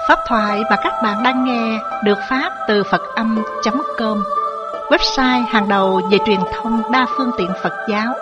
Pháp thoại mà các bạn đang nghe được phát từ Phật-âm.com, website hàng đầu về truyền thông đa phương tiện Phật giáo.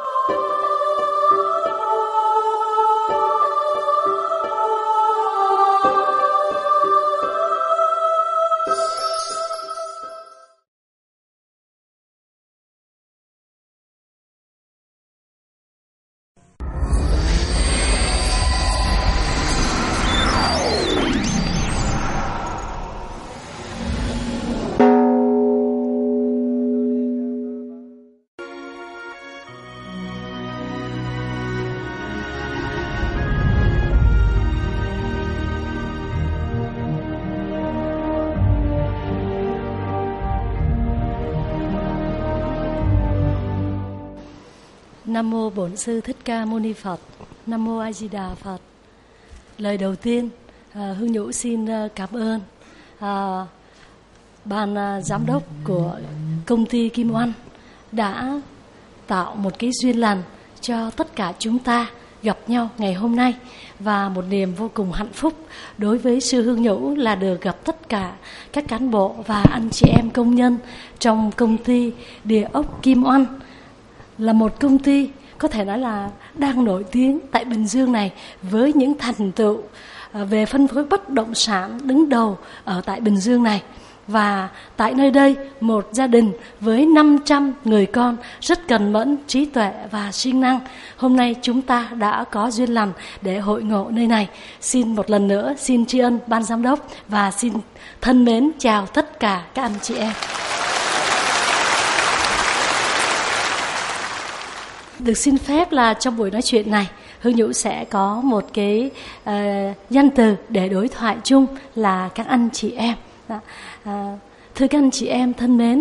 Nam mô Bổn Sư Thích Ca Mâu Ni Phật. Nam mô A Di Đà Phật. Lời đầu tiên, Hương Nhũ xin cảm ơn ban giám đốc của công ty Kim Oanh đã tạo một cái duyên lành cho tất cả chúng ta gặp nhau ngày hôm nay, và một niềm vô cùng hạnh phúc đối với sư Hương Nhũ là được gặp tất cả các cán bộ và anh chị em công nhân trong công ty Địa ốc Kim Oanh, là một công ty có thể nói là đang nổi tiếng tại Bình Dương này với những thành tựu về phân phối bất động sản đứng đầu ở tại Bình Dương này. Và tại nơi đây, một gia đình với 500 người con rất cần mẫn, trí tuệ và siêng năng. Hôm nay chúng ta đã có duyên lành để hội ngộ nơi này. Xin một lần nữa xin tri ân ban giám đốc và xin thân mến chào tất cả các anh chị em. Được xin phép là trong buổi nói chuyện này, Hương Nhũ sẽ có một cái danh từ để đối thoại chung là các anh chị em. Thưa các anh chị em thân mến,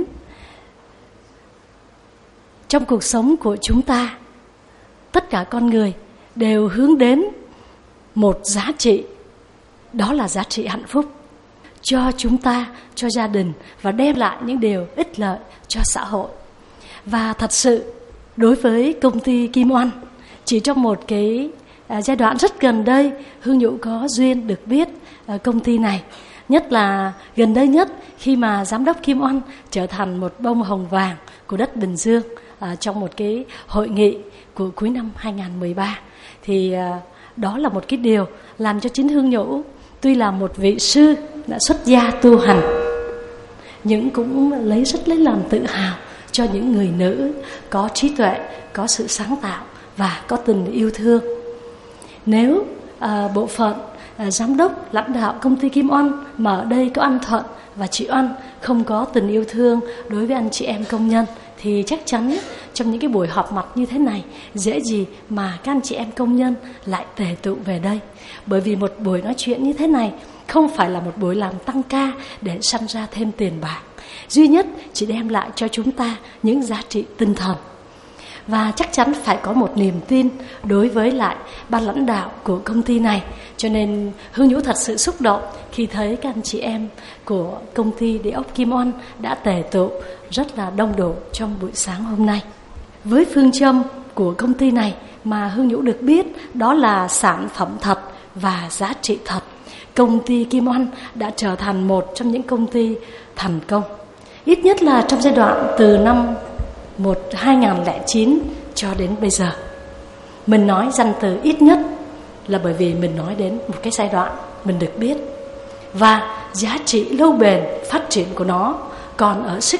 trong cuộc sống của chúng ta, tất cả con người đều hướng đến một giá trị, đó là giá trị hạnh phúc cho chúng ta, cho gia đình, và đem lại những điều ích lợi cho xã hội. Và thật sự đối với công ty Kim Oanh, chỉ trong một cái giai đoạn rất gần đây, Hương Nhũ có duyên được biết công ty này. Nhất là gần đây nhất, khi mà giám đốc Kim Oanh trở thành một bông hồng vàng của đất Bình Dương trong một cái hội nghị của cuối năm 2013. Thì đó là một cái điều làm cho chính Hương Nhũ, tuy là một vị sư đã xuất gia tu hành, nhưng cũng rất lấy làm tự hào cho những người nữ có trí tuệ, có sự sáng tạo và có tình yêu thương. Nếu bộ phận giám đốc, lãnh đạo công ty Kim Oanh mà ở đây có anh Thuận và chị Oanh không có tình yêu thương đối với anh chị em công nhân, thì chắc chắn trong những cái buổi họp mặt như thế này, dễ gì mà các anh chị em công nhân lại tề tụ về đây. Bởi vì một buổi nói chuyện như thế này không phải là một buổi làm tăng ca để săn ra thêm tiền bạc, duy nhất chỉ đem lại cho chúng ta những giá trị tinh thần. Và chắc chắn phải có một niềm tin đối với lại ban lãnh đạo của công ty này. Cho nên Hương Nhũ thật sự xúc động khi thấy các anh chị em của công ty Địa ốc Kim Oanh đã tề tụ rất là đông đủ trong buổi sáng hôm nay. Với phương châm của công ty này mà Hương Nhũ được biết, đó là sản phẩm thật và giá trị thật, công ty Kim Oanh đã trở thành một trong những công ty thành công. Ít nhất là trong giai đoạn từ năm 2009 cho đến bây giờ. Mình nói danh từ ít nhất là bởi vì mình nói đến một cái giai đoạn mình được biết. Và giá trị lâu bền phát triển của nó còn ở sức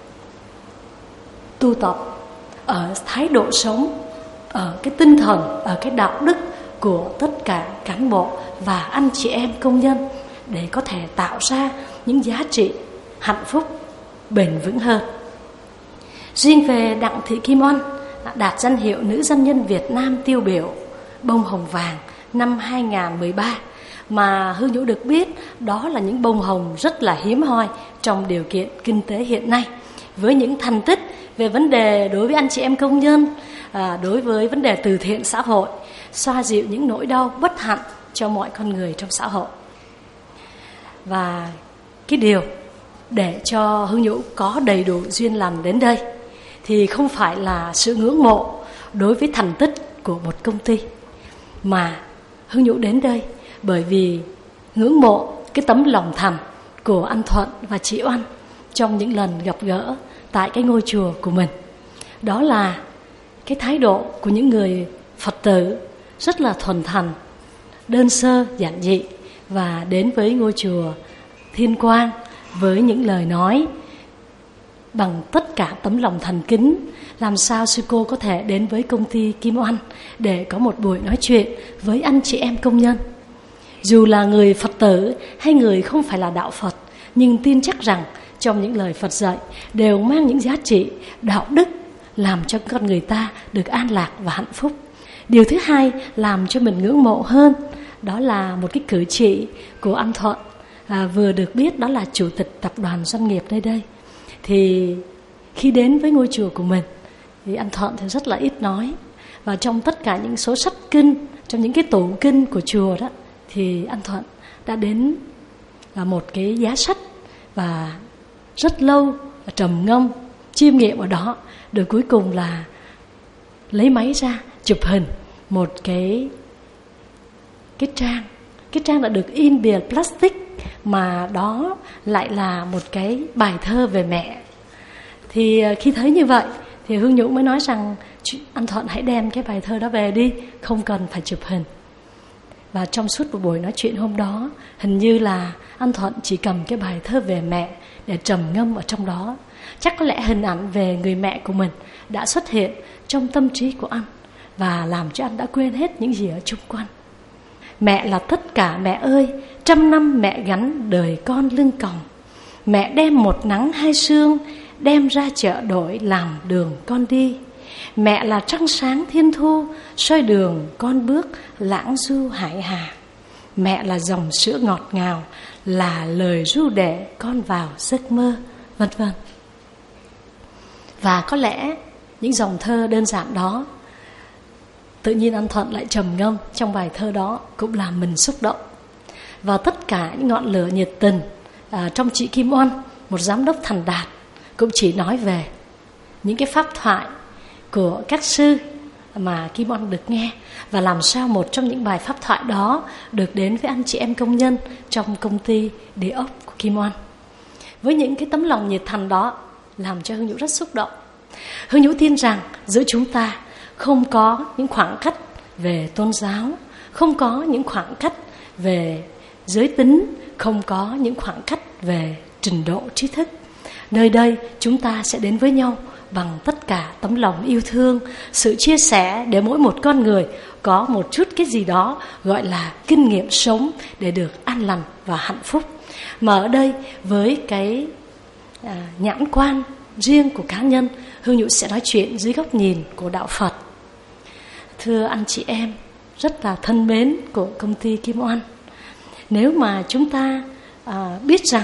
tu tập, ở thái độ sống, ở cái tinh thần, ở cái đạo đức của tất cả cán bộ và anh chị em công nhân, để có thể tạo ra những giá trị hạnh phúc bền vững hơn. Riêng về Đặng Thị Kim Oanh đạt danh hiệu nữ doanh nhân Việt Nam tiêu biểu bông hồng vàng năm 2013, mà Hương Nhũ được biết đó là những bông hồng rất là hiếm hoi trong điều kiện kinh tế hiện nay, với những thành tích về vấn đề đối với anh chị em công nhân, đối với vấn đề từ thiện xã hội, xoa dịu những nỗi đau bất hạnh cho mọi con người trong xã hội. Và cái điều để cho Hương Nhũ có đầy đủ duyên lành đến đây thì không phải là sự ngưỡng mộ đối với thành tích của một công ty, mà Hương Nhũ đến đây bởi vì ngưỡng mộ cái tấm lòng thành của anh Thuận và chị Oanh trong những lần gặp gỡ tại cái ngôi chùa của mình. Đó là cái thái độ của những người Phật tử rất là thuần thành, đơn sơ, giản dị, và đến với ngôi chùa Thiên Quang với những lời nói bằng tất cả tấm lòng thành kính. Làm sao sư cô có thể đến với công ty Kim Oanh để có một buổi nói chuyện với anh chị em công nhân? Dù là người Phật tử hay người không phải là đạo Phật, nhưng tin chắc rằng trong những lời Phật dạy đều mang những giá trị đạo đức làm cho con người ta được an lạc và hạnh phúc. Điều thứ hai làm cho mình ngưỡng mộ hơn, đó là một cái cử chỉ của anh Thuận, vừa được biết đó là chủ tịch tập đoàn doanh nghiệp nơi đây. Thì khi đến với ngôi chùa của mình thì anh Thuận thì rất là ít nói, và trong tất cả những số sách kinh, trong những cái tủ kinh của chùa đó, thì anh Thuận đã đến là một cái giá sách và rất lâu trầm ngâm chiêm nghiệm ở đó, rồi cuối cùng là lấy máy ra chụp hình một cái trang đã được in bìa plastic, mà đó lại là một cái bài thơ về mẹ. Thì khi thấy như vậy thì Hương Nhũ mới nói rằng anh Thuận hãy đem cái bài thơ đó về đi, không cần phải chụp hình. Và trong suốt một buổi nói chuyện hôm đó, hình như là anh Thuận chỉ cầm cái bài thơ về mẹ để trầm ngâm ở trong đó. Chắc có lẽ hình ảnh về người mẹ của mình đã xuất hiện trong tâm trí của anh, và làm cho anh đã quên hết những gì ở chung quanh. Mẹ là tất cả mẹ ơi, 100 năm mẹ gắn đời con lưng còng. Mẹ đem một nắng hai sương, đem ra chợ đổi làm đường con đi. Mẹ là trăng sáng thiên thu, soi đường con bước lãng du hải hà. Mẹ là dòng sữa ngọt ngào, là lời ru để con vào giấc mơ, vân vân. Và có lẽ những dòng thơ đơn giản đó, tự nhiên anh Thuận lại trầm ngâm trong bài thơ đó, cũng làm mình xúc động. Và tất cả những ngọn lửa nhiệt tình trong chị Kim Oanh, một giám đốc thành đạt, cũng chỉ nói về những cái pháp thoại của các sư mà Kim Oanh được nghe, và làm sao một trong những bài pháp thoại đó được đến với anh chị em công nhân trong công ty địa ốc của Kim Oanh. Với những cái tấm lòng nhiệt thành đó làm cho Hương Nhũ rất xúc động. Hương Nhũ tin rằng giữa chúng ta không có những khoảng cách về tôn giáo, không có những khoảng cách về giới tính, không có những khoảng cách về trình độ trí thức. Nơi đây chúng ta sẽ đến với nhau bằng tất cả tấm lòng yêu thương, sự chia sẻ, để mỗi một con người có một chút cái gì đó gọi là kinh nghiệm sống để được an lành và hạnh phúc. Mà ở đây với cái nhãn quan riêng của cá nhân, Hương Nhũ sẽ nói chuyện dưới góc nhìn của đạo Phật. Thưa anh chị em rất là thân mến của công ty Kim Oanh, nếu mà chúng ta biết rằng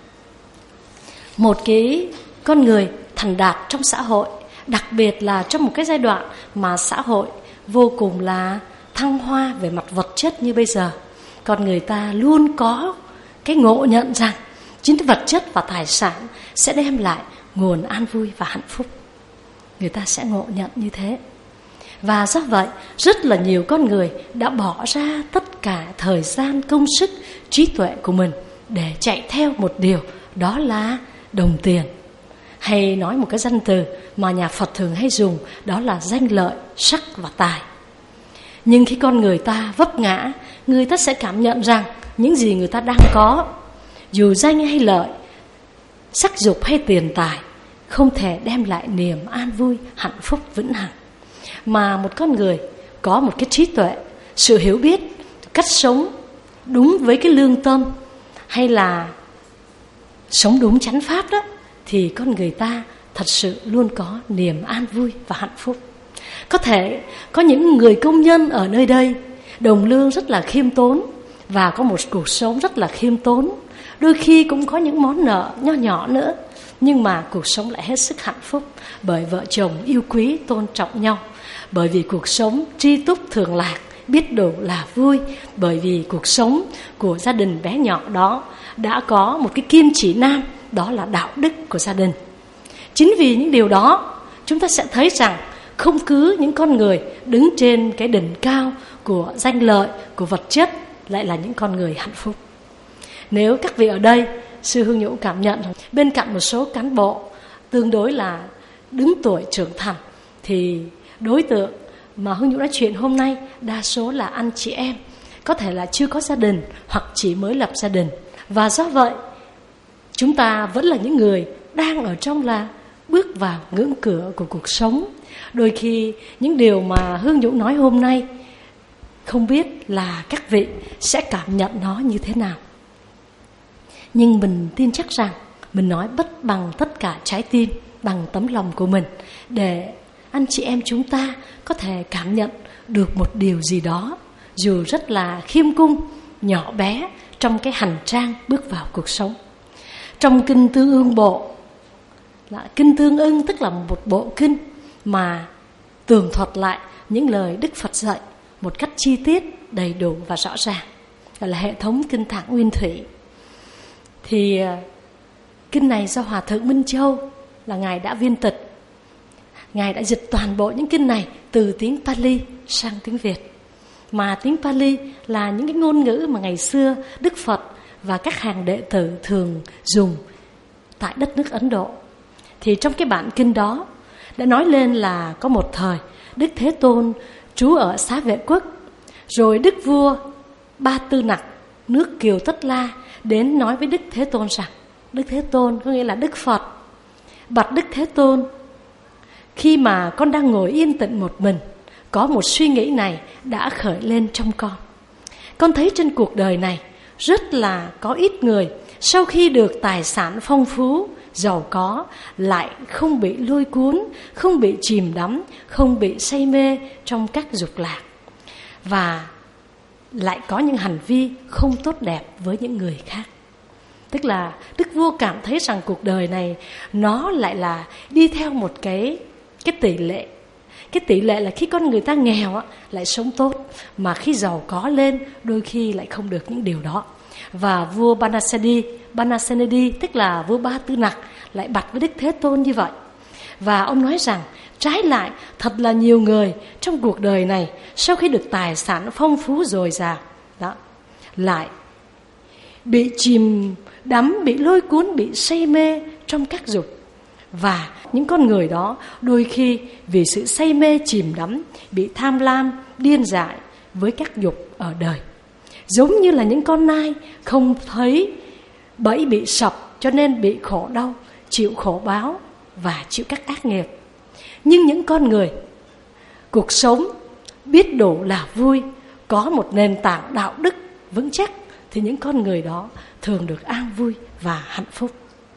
một cái con người thành đạt trong xã hội, đặc biệt là trong một cái giai đoạn mà xã hội vô cùng là thăng hoa về mặt vật chất như bây giờ, con người ta luôn có cái ngộ nhận rằng chính vật chất và tài sản sẽ đem lại nguồn an vui và hạnh phúc. Người ta sẽ ngộ nhận như thế. Và do vậy rất là nhiều con người đã bỏ ra tất cả thời gian, công sức, trí tuệ của mình để chạy theo một điều, đó là đồng tiền. Hay nói một cái danh từ mà nhà Phật thường hay dùng, đó là danh lợi, sắc và tài. Nhưng khi con người ta vấp ngã, người ta sẽ cảm nhận rằng những gì người ta đang có, dù danh hay lợi, sắc dục hay tiền tài, không thể đem lại niềm an vui, hạnh phúc vĩnh hằng. Mà một con người có một cái trí tuệ, sự hiểu biết, cách sống đúng với cái lương tâm, hay là sống đúng chánh pháp đó, thì con người ta thật sự luôn có niềm an vui và hạnh phúc. Có thể có những người công nhân ở nơi đây đồng lương rất là khiêm tốn và có một cuộc sống rất là khiêm tốn, đôi khi cũng có những món nợ nho nhỏ nữa, nhưng mà cuộc sống lại hết sức hạnh phúc, bởi vợ chồng yêu quý tôn trọng nhau, bởi vì cuộc sống tri túc thường lạc, biết đủ là vui, bởi vì cuộc sống của gia đình bé nhỏ đó đã có một cái kim chỉ nam, đó là đạo đức của gia đình. Chính vì những điều đó, chúng ta sẽ thấy rằng không cứ những con người đứng trên cái đỉnh cao của danh lợi, của vật chất lại là những con người hạnh phúc. Nếu các vị ở đây, sư Hương Nhũ cảm nhận bên cạnh một số cán bộ tương đối là đứng tuổi trưởng thành, thì đối tượng mà Hương Nhũ nói chuyện hôm nay đa số là anh chị em, có thể là chưa có gia đình hoặc chỉ mới lập gia đình. Và do vậy, chúng ta vẫn là những người đang ở trong là bước vào ngưỡng cửa của cuộc sống. Đôi khi những điều mà Hương Nhũ nói hôm nay, không biết là các vị sẽ cảm nhận nó như thế nào. Nhưng mình tin chắc rằng mình nói bất bằng tất cả trái tim, bằng tấm lòng của mình, để anh chị em chúng ta có thể cảm nhận được một điều gì đó, dù rất là khiêm cung, nhỏ bé, trong cái hành trang bước vào cuộc sống. Trong Kinh Tương Ưng Bộ, Kinh Tương Ưng tức là một bộ kinh mà tường thuật lại những lời Đức Phật dạy một cách chi tiết, đầy đủ và rõ ràng, gọi là hệ thống kinh Tạng Nguyên Thủy. Thì kinh này do Hòa Thượng Minh Châu, là Ngài đã viên tịch, Ngài đã dịch toàn bộ những kinh này từ tiếng Pali sang tiếng Việt. Mà tiếng Pali là những cái ngôn ngữ mà ngày xưa Đức Phật và các hàng đệ tử thường dùng tại đất nước Ấn Độ. Thì trong cái bản kinh đó đã nói lên là có một thời Đức Thế Tôn trú ở Xá Vệ Quốc, rồi Đức Vua Ba Tư Nặc nước Kiều Tất La đến nói với Đức Thế Tôn rằng, Đức Thế Tôn có nghĩa là Đức Phật, bạch Đức Thế Tôn, khi mà con đang ngồi yên tĩnh một mình, có một suy nghĩ này đã khởi lên trong con. Con thấy trên cuộc đời này rất là có ít người sau khi được tài sản phong phú, giàu có lại không bị lôi cuốn, không bị chìm đắm, không bị say mê trong các dục lạc, và lại có những hành vi không tốt đẹp với những người khác. Tức là Đức Vua cảm thấy rằng cuộc đời này nó lại là đi theo một cái tỷ lệ. Cái tỷ lệ là khi con người ta nghèo lại sống tốt, mà khi giàu có lên đôi khi lại không được những điều đó. Và vua Banasenedi, tức là vua Ba Tư Nặc, lại bạch với Đức Thế Tôn như vậy. Và ông nói rằng trái lại, thật là nhiều người trong cuộc đời này sau khi được tài sản phong phú dồi dào đó, lại bị chìm đắm, bị lôi cuốn, bị say mê trong các dục. Và những con người đó đôi khi vì sự say mê chìm đắm, bị tham lam, điên dại với các dục ở đời, giống như là những con nai không thấy bẫy bị sập, cho nên bị khổ đau, chịu khổ báo và chịu các ác nghiệp. Nhưng những con người cuộc sống biết đủ là vui, có một nền tảng đạo đức vững chắc, thì những con người đó thường được an vui và hạnh phúc.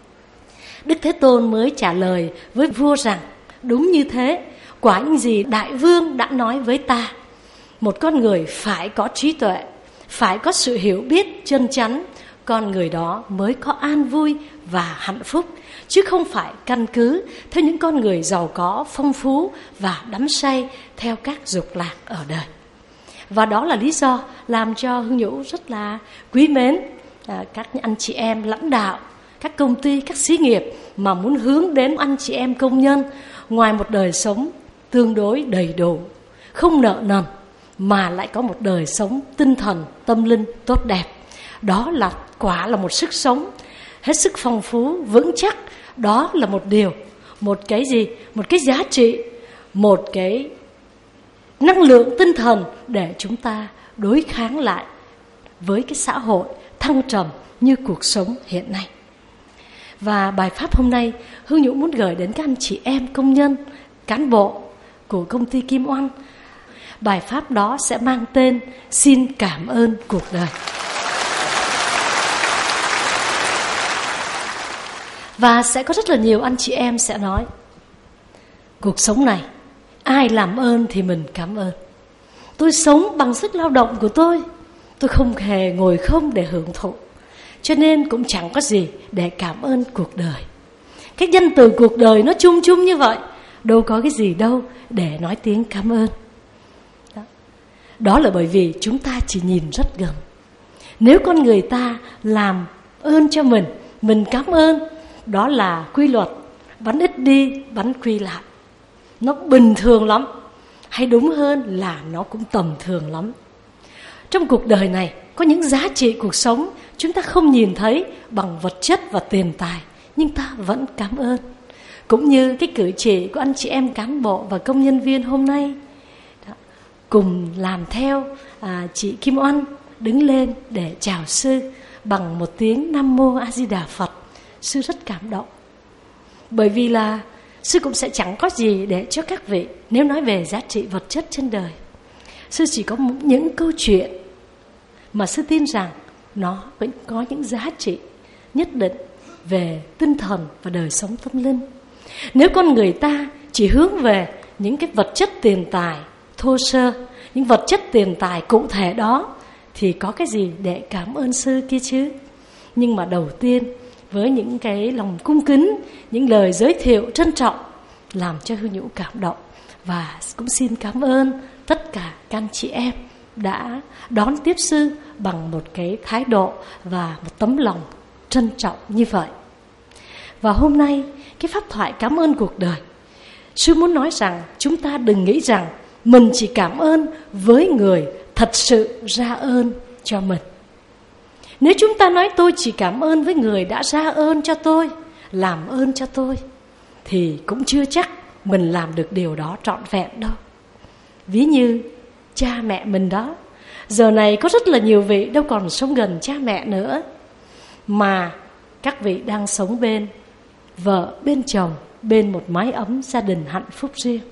Đức Thế Tôn mới trả lời với vua rằng, đúng như thế, quả những gì Đại Vương đã nói với ta, một con người phải có trí tuệ, phải có sự hiểu biết chân chắn, con người đó mới có an vui và hạnh phúc, chứ không phải căn cứ theo những con người giàu có, phong phú và đắm say theo các dục lạc ở đời. Và đó là lý do làm cho Hương Nhũ rất là quý mến các anh chị em lãnh đạo, các công ty, các xí nghiệp mà muốn hướng đến anh chị em công nhân ngoài một đời sống tương đối đầy đủ, không nợ nần, mà lại có một đời sống tinh thần, tâm linh tốt đẹp. Đó là quả là một sức sống hết sức phong phú, vững chắc. Đó là một điều, một cái gì? Một cái giá trị, một cái năng lượng tinh thần để chúng ta đối kháng lại với cái xã hội thăng trầm như cuộc sống hiện nay. Và bài pháp hôm nay Hương Nhũ muốn gửi đến các anh chị em công nhân, cán bộ của công ty Kim Oanh. Bài pháp đó sẽ mang tên Xin cảm ơn cuộc đời. Và sẽ có rất là nhiều anh chị em sẽ nói, cuộc sống này ai làm ơn thì mình cảm ơn. Tôi sống bằng sức lao động của tôi không hề ngồi không để hưởng thụ, cho nên cũng chẳng có gì để cảm ơn cuộc đời. Cái danh từ cuộc đời nó chung chung như vậy, đâu có cái gì đâu để nói tiếng cảm ơn. Đó là bởi vì chúng ta chỉ nhìn rất gần. Nếu con người ta làm ơn cho mình cảm ơn, đó là quy luật, bắn ít đi, bắn quy lại. Nó bình thường lắm, hay đúng hơn là nó cũng tầm thường lắm. Trong cuộc đời này có những giá trị cuộc sống chúng ta không nhìn thấy bằng vật chất và tiền tài, nhưng ta vẫn cảm ơn. Cũng như cái cử chỉ của anh chị em cán bộ và công nhân viên hôm nay, cùng làm theo chị Kim Oanh đứng lên để chào sư bằng một tiếng Nam Mô A Di Đà Phật. Sư rất cảm động, bởi vì là sư cũng sẽ chẳng có gì để cho các vị nếu nói về giá trị vật chất trên đời. Sư chỉ có những câu chuyện mà sư tin rằng nó vẫn có những giá trị nhất định về tinh thần và đời sống tâm linh. Nếu con người ta chỉ hướng về những cái vật chất tiền tài thô sơ, những vật chất tiền tài cụ thể đó, thì có cái gì để cảm ơn sư kia chứ. Nhưng mà đầu tiên, với những cái lòng cung kính, những lời giới thiệu trân trọng làm cho Hương Nhũ cảm động. Và cũng xin cảm ơn tất cả các anh chị em đã đón tiếp sư bằng một cái thái độ và một tấm lòng trân trọng như vậy. Và hôm nay, cái pháp thoại cảm ơn cuộc đời, sư muốn nói rằng chúng ta đừng nghĩ rằng mình chỉ cảm ơn với người thật sự ra ơn cho mình. Nếu chúng ta nói tôi chỉ cảm ơn với người đã ra ơn cho tôi, làm ơn cho tôi, thì cũng chưa chắc mình làm được điều đó trọn vẹn đâu. Ví như cha mẹ mình đó, giờ này có rất là nhiều vị đâu còn sống gần cha mẹ nữa, mà các vị đang sống bên vợ, bên chồng, bên một mái ấm gia đình hạnh phúc riêng.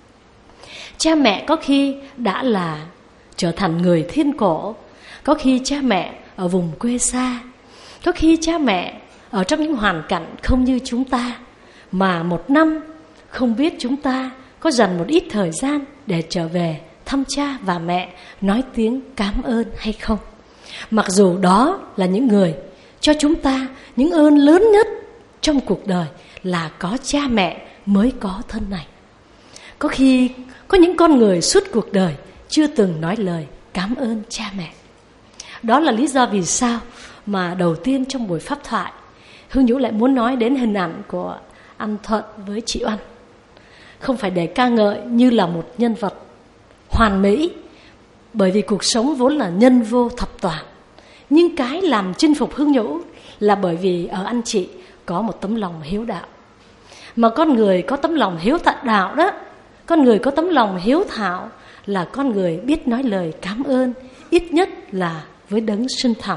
Cha mẹ có khi đã là trở thành người thiên cổ, có khi cha mẹ ở vùng quê xa, có khi cha mẹ ở trong những hoàn cảnh không như chúng ta, mà một năm không biết chúng ta có dành một ít thời gian để trở về thăm cha và mẹ, nói tiếng cảm ơn hay không. Mặc dù đó là những người cho chúng ta những ơn lớn nhất trong cuộc đời, là có cha mẹ mới có thân này. Có khi có những con người suốt cuộc đời chưa từng nói lời cảm ơn cha mẹ. Đó là lý do vì sao mà đầu tiên trong buổi pháp thoại, Hương Nhũ lại muốn nói đến hình ảnh của anh Thuận với chị Oanh. Không phải để ca ngợi như là một nhân vật hoàn mỹ, bởi vì cuộc sống vốn là nhân vô thập toàn. Nhưng cái làm chinh phục Hương Nhũ là bởi vì ở anh chị có một tấm lòng hiếu đạo. Mà con người có tấm lòng hiếu đạo đó, con người có tấm lòng hiếu thảo là con người biết nói lời cảm ơn, ít nhất là với đấng sinh thành.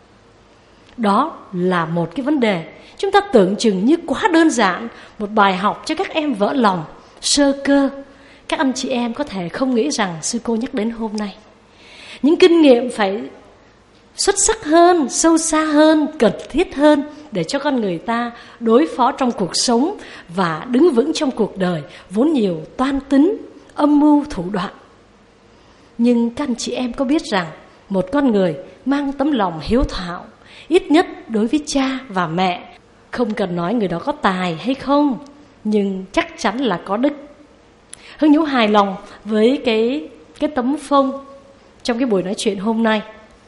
Đó là một cái vấn đề chúng ta tưởng chừng như quá đơn giản, một bài học cho các em vỡ lòng, sơ cơ. Các anh chị em có thể không nghĩ rằng sư cô nhắc đến hôm nay. Những kinh nghiệm phải xuất sắc hơn, sâu xa hơn, cần thiết hơn để cho con người ta đối phó trong cuộc sống và đứng vững trong cuộc đời vốn nhiều toan tính, âm mưu, thủ đoạn. Nhưng các anh chị em có biết rằng một con người mang tấm lòng hiếu thảo, ít nhất đối với cha và mẹ, không cần nói người đó có tài hay không, nhưng chắc chắn là có đức. Hương Nhũ hài lòng với cái tấm phông trong cái buổi nói chuyện hôm nay.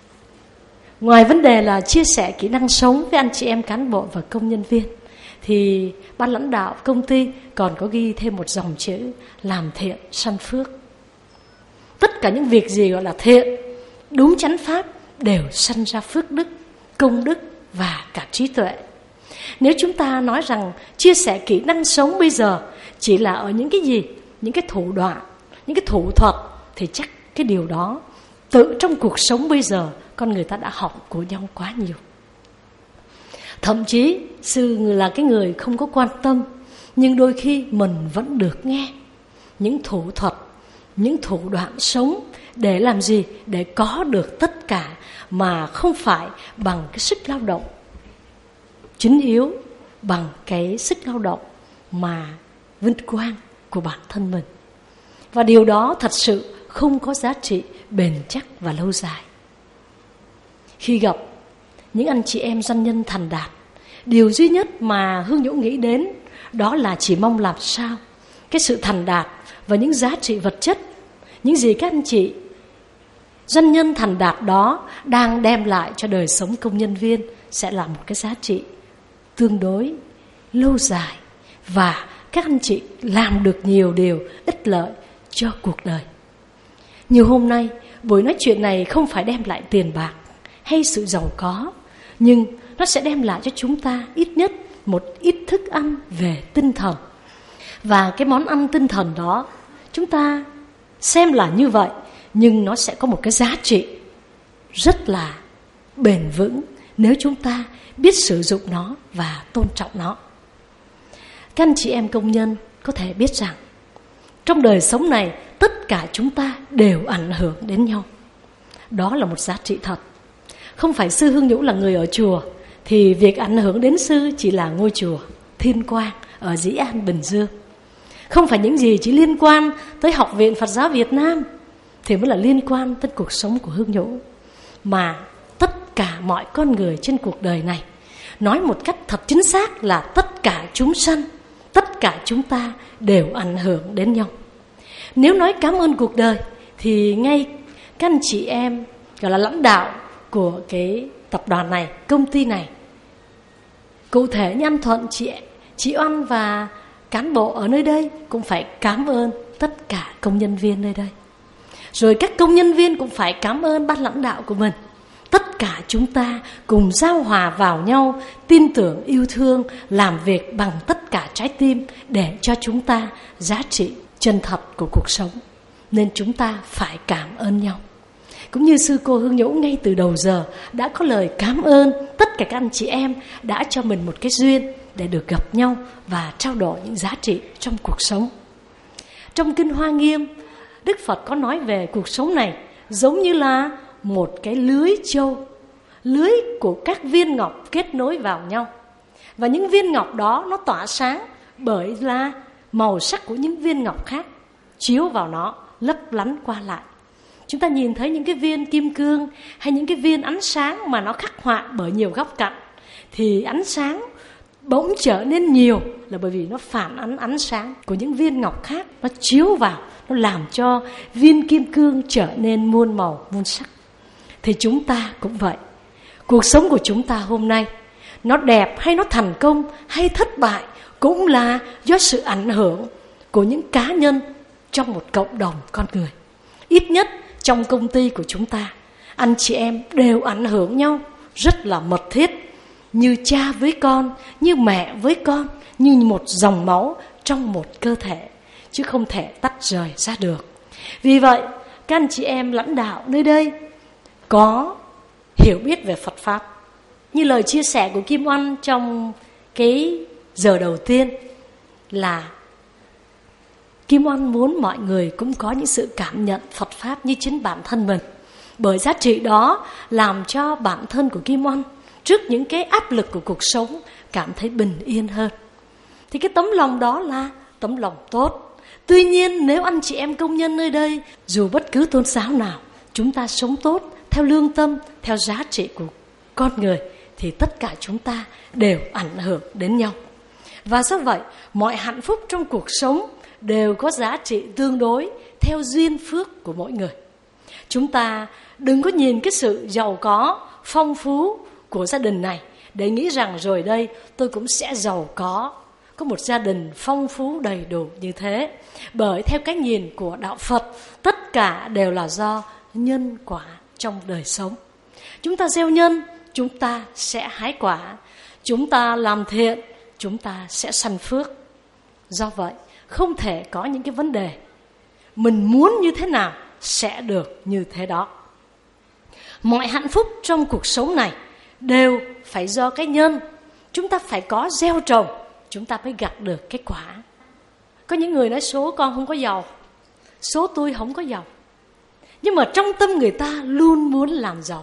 Ngoài vấn đề là chia sẻ kỹ năng sống với anh chị em cán bộ và công nhân viên, thì ban lãnh đạo công ty còn có ghi thêm một dòng chữ: làm thiện sanh phước. Tất cả những việc gì gọi là thiện, đúng chánh pháp đều sanh ra phước đức, công đức và cả trí tuệ. Nếu chúng ta nói rằng chia sẻ kỹ năng sống bây giờ chỉ là ở những cái gì, những cái thủ đoạn, những cái thủ thuật, thì chắc cái điều đó tự trong cuộc sống bây giờ con người ta đã học của nhau quá nhiều. Thậm chí sư là cái người không có quan tâm, nhưng đôi khi mình vẫn được nghe những thủ thuật, những thủ đoạn sống để làm gì? Để có được tất cả mà không phải bằng cái sức lao động chính yếu, bằng cái sức lao động mà vinh quang của bản thân mình. Và điều đó thật sự không có giá trị bền chắc và lâu dài. Khi gặp những anh chị em doanh nhân thành đạt, điều duy nhất mà Hương Nhũ nghĩ đến đó là chỉ mong làm sao cái sự thành đạt và những giá trị vật chất, những gì các anh chị doanh nhân thành đạt đó đang đem lại cho đời sống công nhân viên sẽ là một cái giá trị tương đối lâu dài, và các anh chị làm được nhiều điều ích lợi cho cuộc đời. Nhiều hôm nay buổi nói chuyện này không phải đem lại tiền bạc hay sự giàu có, nhưng nó sẽ đem lại cho chúng ta ít nhất một ít thức ăn về tinh thần. Và cái món ăn tinh thần đó chúng ta xem là như vậy, nhưng nó sẽ có một cái giá trị rất là bền vững nếu chúng ta biết sử dụng nó và tôn trọng nó. Các anh chị em công nhân có thể biết rằng trong đời sống này tất cả chúng ta đều ảnh hưởng đến nhau. Đó là một giá trị thật. Không phải sư Hương Nhũ là người ở chùa thì việc ảnh hưởng đến sư chỉ là ngôi chùa Thiên Quang ở Dĩ An, Bình Dương. Không phải những gì chỉ liên quan tới Học viện Phật giáo Việt Nam thì mới là liên quan tới cuộc sống của Hương Nhũ, mà tất cả mọi con người trên cuộc đời này. Nói một cách thật chính xác là tất cả chúng sanh, tất cả chúng ta đều ảnh hưởng đến nhau. Nếu nói cảm ơn cuộc đời thì ngay các anh chị em gọi là lãnh đạo của cái tập đoàn này, công ty này, cụ thể như anh Thuận, chị Oanh và cán bộ ở nơi đây cũng phải cảm ơn tất cả công nhân viên nơi đây. Rồi các công nhân viên cũng phải cảm ơn ban lãnh đạo của mình. Tất cả chúng ta cùng giao hòa vào nhau, tin tưởng, yêu thương, làm việc bằng tất cả trái tim để cho chúng ta giá trị chân thật của cuộc sống. Nên chúng ta phải cảm ơn nhau. Cũng như sư cô Hương Nhũ ngay từ đầu giờ đã có lời cảm ơn tất cả các anh chị em đã cho mình một cái duyên để được gặp nhau và trao đổi những giá trị trong cuộc sống. Trong Kinh Hoa Nghiêm, Đức Phật có nói về cuộc sống này giống như là một cái lưới châu, lưới của các viên ngọc kết nối vào nhau. Và những viên ngọc đó nó tỏa sáng bởi là màu sắc của những viên ngọc khác chiếu vào nó, lấp lánh qua lại. Chúng ta nhìn thấy những cái viên kim cương hay những cái viên ánh sáng mà nó khắc họa bởi nhiều góc cạnh thì ánh sáng bỗng trở nên nhiều là bởi vì nó phản ánh ánh sáng của những viên ngọc khác, nó chiếu vào, nó làm cho viên kim cương trở nên muôn màu muôn sắc. Thì chúng ta cũng vậy. Cuộc sống của chúng ta hôm nay nó đẹp hay nó thành công hay thất bại cũng là do sự ảnh hưởng của những cá nhân trong một cộng đồng con người. Ít nhất trong công ty của chúng ta, anh chị em đều ảnh hưởng nhau rất là mật thiết, như cha với con, như mẹ với con, như một dòng máu trong một cơ thể, chứ không thể tách rời ra được. Vì vậy, các anh chị em lãnh đạo nơi đây có hiểu biết về Phật Pháp. Như lời chia sẻ của Kim Oanh trong cái giờ đầu tiên là Kim Oanh muốn mọi người cũng có những sự cảm nhận Phật Pháp như chính bản thân mình. Bởi giá trị đó làm cho bản thân của Kim Oanh trước những cái áp lực của cuộc sống cảm thấy bình yên hơn. Thì cái tấm lòng đó là tấm lòng tốt. Tuy nhiên nếu anh chị em công nhân nơi đây, dù bất cứ tôn giáo nào, chúng ta sống tốt theo lương tâm, theo giá trị của con người, thì tất cả chúng ta đều ảnh hưởng đến nhau. Và do vậy, mọi hạnh phúc trong cuộc sống đều có giá trị tương đối theo duyên phước của mỗi người. Chúng ta đừng có nhìn cái sự giàu có, phong phú của gia đình này để nghĩ rằng rồi đây tôi cũng sẽ giàu có một gia đình phong phú đầy đủ như thế. Bởi theo cái nhìn của Đạo Phật, tất cả đều là do nhân quả trong đời sống. Chúng ta gieo nhân, chúng ta sẽ hái quả. Chúng ta làm thiện, chúng ta sẽ sanh phước. Do vậy, không thể có những cái vấn đề mình muốn như thế nào sẽ được như thế đó. Mọi hạnh phúc trong cuộc sống này đều phải do cái nhân. Chúng ta phải có gieo trồng, chúng ta mới gặt được cái quả. Có những người nói số con không có giàu, số tôi không có giàu, nhưng mà trong tâm người ta luôn muốn làm giàu.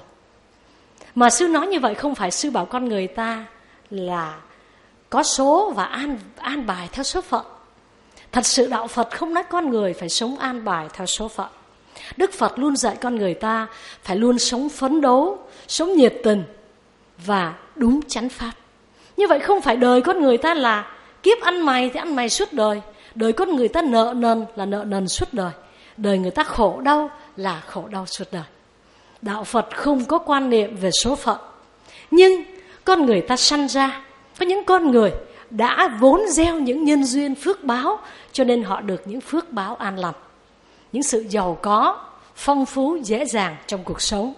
Mà sư nói như vậy không phải sư bảo con người ta là có số và an bài theo số phận. Thật sự Đạo Phật không nói con người phải sống an bài theo số phận. Đức Phật luôn dạy con người ta phải luôn sống phấn đấu, sống nhiệt tình và đúng chánh pháp. Như vậy không phải đời con người ta là kiếp ăn mày thì ăn mày suốt đời. Đời con người ta nợ nần là nợ nần suốt đời. Đời người ta khổ đau là khổ đau suốt đời. Đạo Phật không có quan niệm về số phận. Nhưng con người ta sanh ra, có những con người đã vốn gieo những nhân duyên phước báo, cho nên họ được những phước báo an lành, những sự giàu có, phong phú, dễ dàng trong cuộc sống.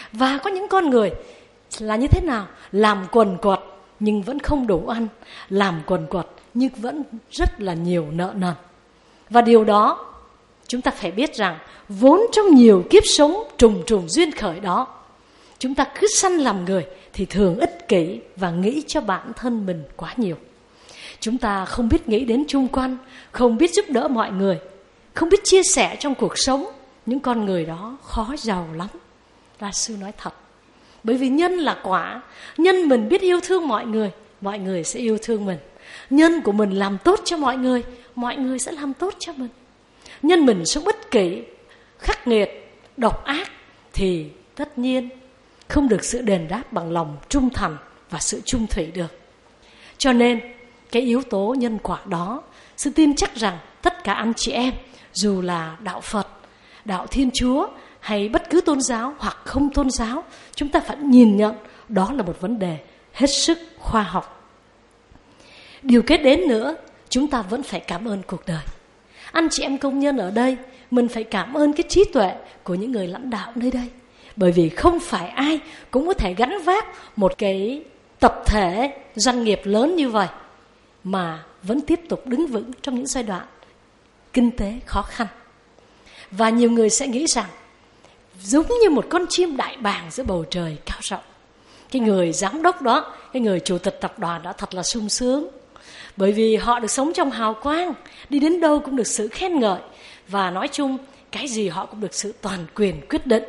Và có những con người là như thế nào? Làm quần quật nhưng vẫn không đủ ăn, làm quần quật nhưng vẫn rất là nhiều nợ nần. Và điều đó chúng ta phải biết rằng vốn trong nhiều kiếp sống trùng trùng duyên khởi đó, chúng ta cứ sanh làm người thì thường ích kỷ và nghĩ cho bản thân mình quá nhiều. Chúng ta không biết nghĩ đến chung quanh, không biết giúp đỡ mọi người, không biết chia sẻ trong cuộc sống. Những con người đó khó giàu lắm. Gia sư nói thật. Bởi vì nhân là quả. Nhân mình biết yêu thương mọi người sẽ yêu thương mình. Nhân của mình làm tốt cho mọi người sẽ làm tốt cho mình. Nhân mình sống ích kỷ, khắc nghiệt, độc ác thì tất nhiên không được sự đền đáp bằng lòng trung thành và sự trung thủy được. Cho nên cái yếu tố nhân quả đó, sư tin chắc rằng tất cả anh chị em, dù là đạo Phật, đạo Thiên Chúa hay bất cứ tôn giáo hoặc không tôn giáo, chúng ta phải nhìn nhận đó là một vấn đề hết sức khoa học. Điều kế đến nữa, chúng ta vẫn phải cảm ơn cuộc đời. Anh chị em công nhân ở đây, mình phải cảm ơn cái trí tuệ của những người lãnh đạo nơi đây. Bởi vì không phải ai cũng có thể gánh vác một cái tập thể doanh nghiệp lớn như vậy mà vẫn tiếp tục đứng vững trong những giai đoạn kinh tế khó khăn. Và nhiều người sẽ nghĩ rằng giống như một con chim đại bàng giữa bầu trời cao rộng. Cái người giám đốc đó, cái người chủ tịch tập đoàn đó thật là sung sướng. Bởi vì họ được sống trong hào quang, đi đến đâu cũng được sự khen ngợi. Và nói chung, cái gì họ cũng được sự toàn quyền quyết định.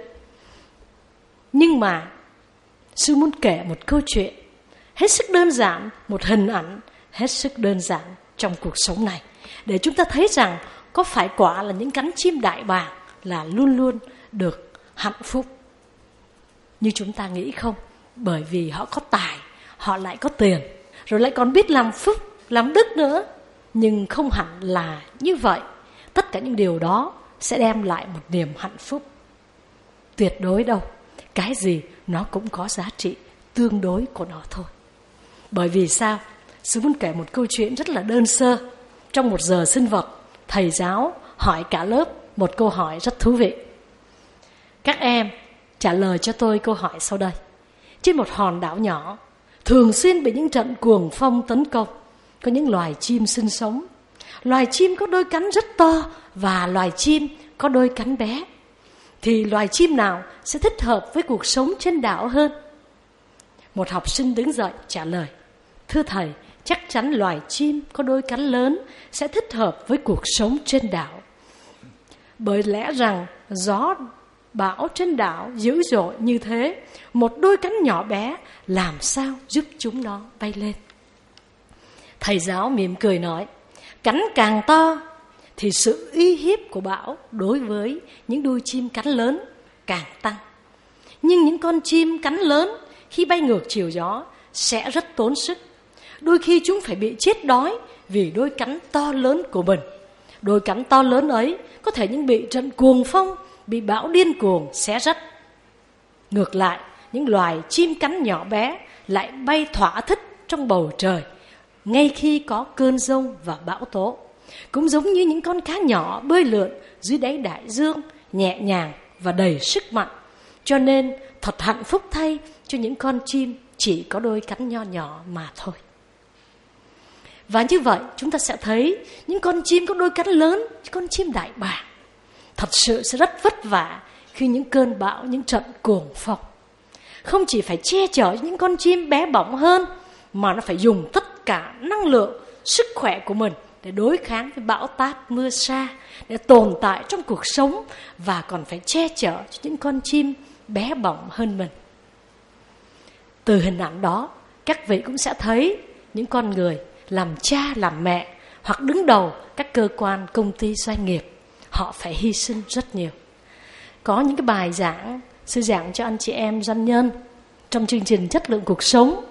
Nhưng mà sư muốn kể một câu chuyện hết sức đơn giản, một hình ảnh hết sức đơn giản trong cuộc sống này, để chúng ta thấy rằng có phải quả là những cánh chim đại bàng là luôn luôn được hạnh phúc như chúng ta nghĩ không? Bởi vì họ có tài, họ lại có tiền, rồi lại còn biết làm phúc, làm đức nữa. Nhưng không hẳn là như vậy. Tất cả những điều đó sẽ đem lại một niềm hạnh phúc tuyệt đối đâu. Cái gì nó cũng có giá trị tương đối của nó thôi. Bởi vì sao? Sư muốn kể một câu chuyện rất là đơn sơ. Trong một giờ sinh vật, thầy giáo hỏi cả lớp một câu hỏi rất thú vị. Các em trả lời cho tôi câu hỏi sau đây. Trên một hòn đảo nhỏ, thường xuyên bị những trận cuồng phong tấn công, có những loài chim sinh sống. Loài chim có đôi cánh rất to và loài chim có đôi cánh bé. Thì loài chim nào sẽ thích hợp với cuộc sống trên đảo hơn? Một học sinh đứng dậy trả lời: thưa thầy, chắc chắn loài chim có đôi cánh lớn sẽ thích hợp với cuộc sống trên đảo. Bởi lẽ rằng gió bão trên đảo dữ dội như thế, một đôi cánh nhỏ bé làm sao giúp chúng nó bay lên? Thầy giáo mỉm cười nói: cánh càng to thì sự uy hiếp của bão đối với những đôi chim cánh lớn càng tăng. Nhưng những con chim cánh lớn khi bay ngược chiều gió sẽ rất tốn sức. Đôi khi chúng phải bị chết đói vì đôi cánh to lớn của mình. Đôi cánh to lớn ấy có thể những bị trận cuồng phong, bị bão điên cuồng xé rách. Ngược lại, những loài chim cánh nhỏ bé lại bay thỏa thích trong bầu trời ngay khi có cơn giông và bão tố. Cũng giống như những con cá nhỏ bơi lượn dưới đáy đại dương, nhẹ nhàng và đầy sức mạnh. Cho nên thật hạnh phúc thay cho những con chim chỉ có đôi cánh nho nhỏ mà thôi. Và như vậy chúng ta sẽ thấy những con chim có đôi cánh lớn, con chim đại bàng, thật sự sẽ rất vất vả khi những cơn bão, những trận cuồng phong. Không chỉ phải che chở những con chim bé bỏng hơn, mà nó phải dùng tất cả năng lượng, sức khỏe của mình để đối kháng với bão táp, mưa sa, để tồn tại trong cuộc sống, và còn phải che chở cho những con chim bé bỏng hơn mình. Từ hình ảnh đó, các vị cũng sẽ thấy những con người làm cha, làm mẹ hoặc đứng đầu các cơ quan, công ty, doanh nghiệp, họ phải hy sinh rất nhiều. Có những cái bài giảng, sư giảng cho anh chị em doanh nhân trong chương trình Chất lượng cuộc sống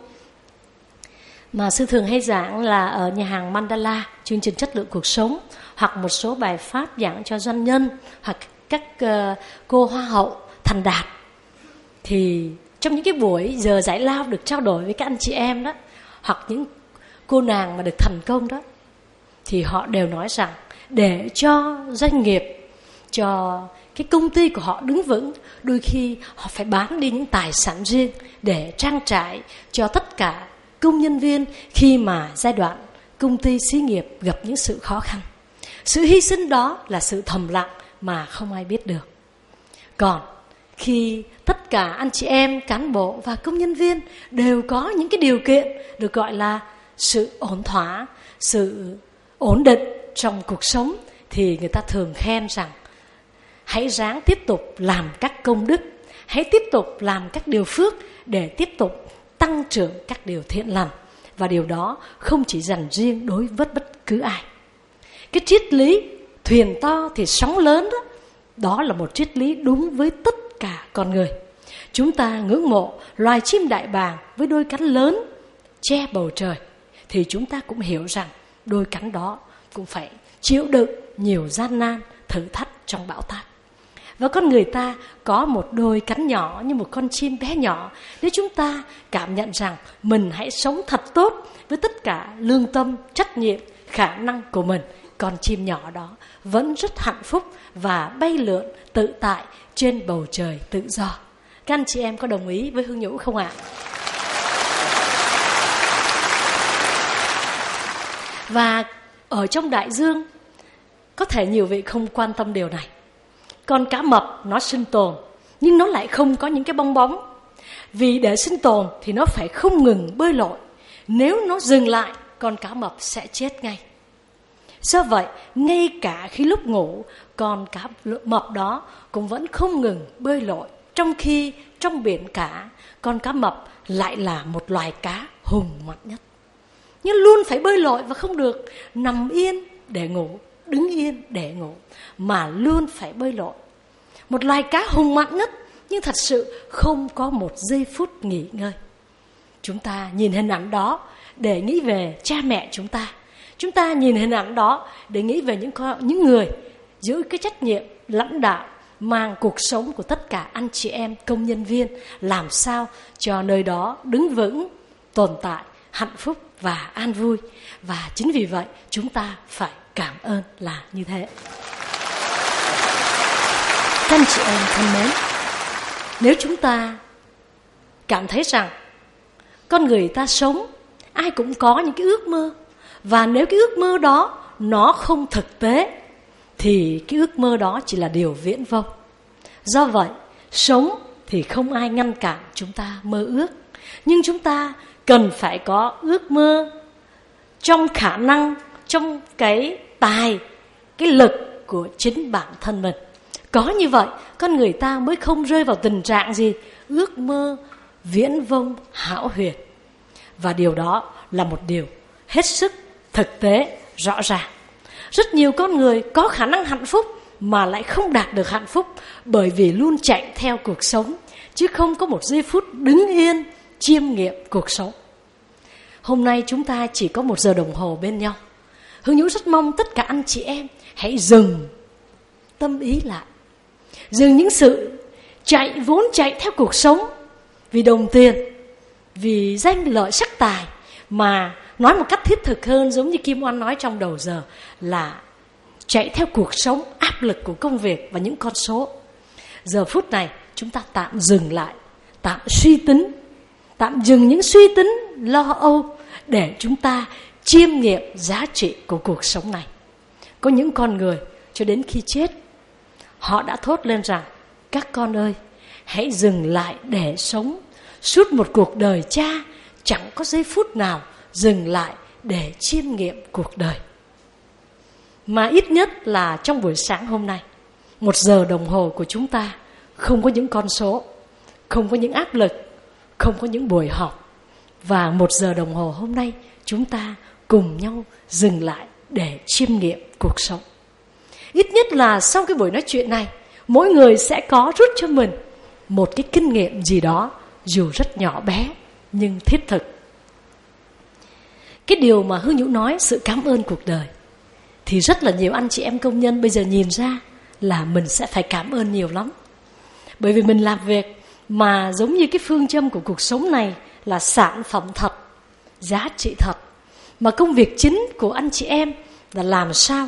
mà sư thường hay giảng là ở nhà hàng Mandala, chương trình Chất lượng cuộc sống, hoặc một số bài pháp giảng cho doanh nhân hoặc các cô hoa hậu thành đạt. Thì trong những cái buổi giờ giải lao được trao đổi với các anh chị em đó, hoặc những cô nàng mà được thành công đó, thì họ đều nói rằng để cho doanh nghiệp, cho cái công ty của họ đứng vững, đôi khi họ phải bán đi những tài sản riêng để trang trải cho tất cả công nhân viên khi mà giai đoạn công ty xí nghiệp gặp những sự khó khăn. Sự hy sinh đó là sự thầm lặng mà không ai biết được. Còn khi tất cả anh chị em, cán bộ và công nhân viên đều có những cái điều kiện được gọi là sự ổn thỏa, sự ổn định trong cuộc sống, thì người ta thường khen rằng hãy ráng tiếp tục làm các công đức, hãy tiếp tục làm các điều phước để tiếp tục tăng trưởng các điều thiện lành. Và điều đó không chỉ dành riêng đối với bất cứ ai. Cái triết lý thuyền to thì sóng lớn đó, đó là một triết lý đúng với tất cả con người. Chúng ta ngưỡng mộ loài chim đại bàng với đôi cánh lớn che bầu trời, thì chúng ta cũng hiểu rằng đôi cánh đó cũng phải chịu đựng nhiều gian nan, thử thách trong bão táp. Và con người ta có một đôi cánh nhỏ như một con chim bé nhỏ, để chúng ta cảm nhận rằng mình hãy sống thật tốt với tất cả lương tâm, trách nhiệm, khả năng của mình. Con chim nhỏ đó vẫn rất hạnh phúc và bay lượn tự tại trên bầu trời tự do. Các anh chị em có đồng ý với Hương Nhũ không ạ? Và ở trong đại dương, có thể nhiều vị không quan tâm điều này. Con cá mập nó sinh tồn, nhưng nó lại không có những cái bong bóng. Vì để sinh tồn thì nó phải không ngừng bơi lội. Nếu nó dừng lại, con cá mập sẽ chết ngay. Do vậy, ngay cả khi lúc ngủ, con cá mập đó cũng vẫn không ngừng bơi lội. Trong khi trong biển cả, con cá mập lại là một loài cá hùng mạnh nhất. Nhưng luôn phải bơi lội và không được nằm yên để ngủ, đứng yên để ngủ, mà luôn phải bơi lội. Một loài cá hùng mạnh nhất, nhưng thật sự không có một giây phút nghỉ ngơi. Chúng ta nhìn hình ảnh đó để nghĩ về cha mẹ chúng ta. Chúng ta nhìn hình ảnh đó để nghĩ về những người giữ cái trách nhiệm lãnh đạo, mang cuộc sống của tất cả anh chị em công nhân viên, làm sao cho nơi đó đứng vững, tồn tại, hạnh phúc và an vui. Và chính vì vậy chúng ta phải cảm ơn là như thế. Các anh chị em thân mến, nếu chúng ta cảm thấy rằng con người ta sống, ai cũng có những cái ước mơ, và nếu cái ước mơ đó nó không thực tế, thì cái ước mơ đó chỉ là điều viễn vông. Do vậy, sống thì không ai ngăn cản chúng ta mơ ước, nhưng chúng ta cần phải có ước mơ trong khả năng, trong cái tài, cái lực của chính bản thân mình. Có như vậy, con người ta mới không rơi vào tình trạng gì? Ước mơ viễn vông hão huyền. Và điều đó là một điều hết sức thực tế, rõ ràng. Rất nhiều con người có khả năng hạnh phúc mà lại không đạt được hạnh phúc, bởi vì luôn chạy theo cuộc sống, chứ không có một giây phút đứng yên chiêm nghiệm cuộc sống. Hôm nay chúng ta chỉ có 1 giờ đồng hồ bên nhau. Hương Nhũ rất mong tất cả anh chị em hãy dừng tâm ý lại, dừng những sự vốn chạy theo cuộc sống vì đồng tiền, vì danh lợi sắc tài, mà nói một cách thiết thực hơn, giống như Kim Oanh nói trong đầu giờ, là chạy theo cuộc sống, áp lực của công việc và những con số. Giờ phút này chúng ta tạm dừng lại, tạm suy tính, tạm dừng những suy tính lo âu để chúng ta chiêm nghiệm giá trị của cuộc sống này. Có những con người cho đến khi chết, họ đã thốt lên rằng: các con ơi, hãy dừng lại để sống. Suốt một cuộc đời cha, chẳng có giây phút nào dừng lại để chiêm nghiệm cuộc đời. Mà ít nhất là trong buổi sáng hôm nay, 1 giờ đồng hồ của chúng ta không có những con số, không có những áp lực, không có những buổi họp. Và 1 giờ đồng hồ hôm nay chúng ta cùng nhau dừng lại để chiêm nghiệm cuộc sống. Ít nhất là sau cái buổi nói chuyện này, mỗi người sẽ có rút cho mình một cái kinh nghiệm gì đó, dù rất nhỏ bé nhưng thiết thực. Cái điều mà Hương Nhũ nói, sự cảm ơn cuộc đời, thì rất là nhiều anh chị em công nhân bây giờ nhìn ra là mình sẽ phải cảm ơn nhiều lắm. Bởi vì mình làm việc mà giống như cái phương châm của cuộc sống này là sản phẩm thật, giá trị thật. Mà công việc chính của anh chị em là làm sao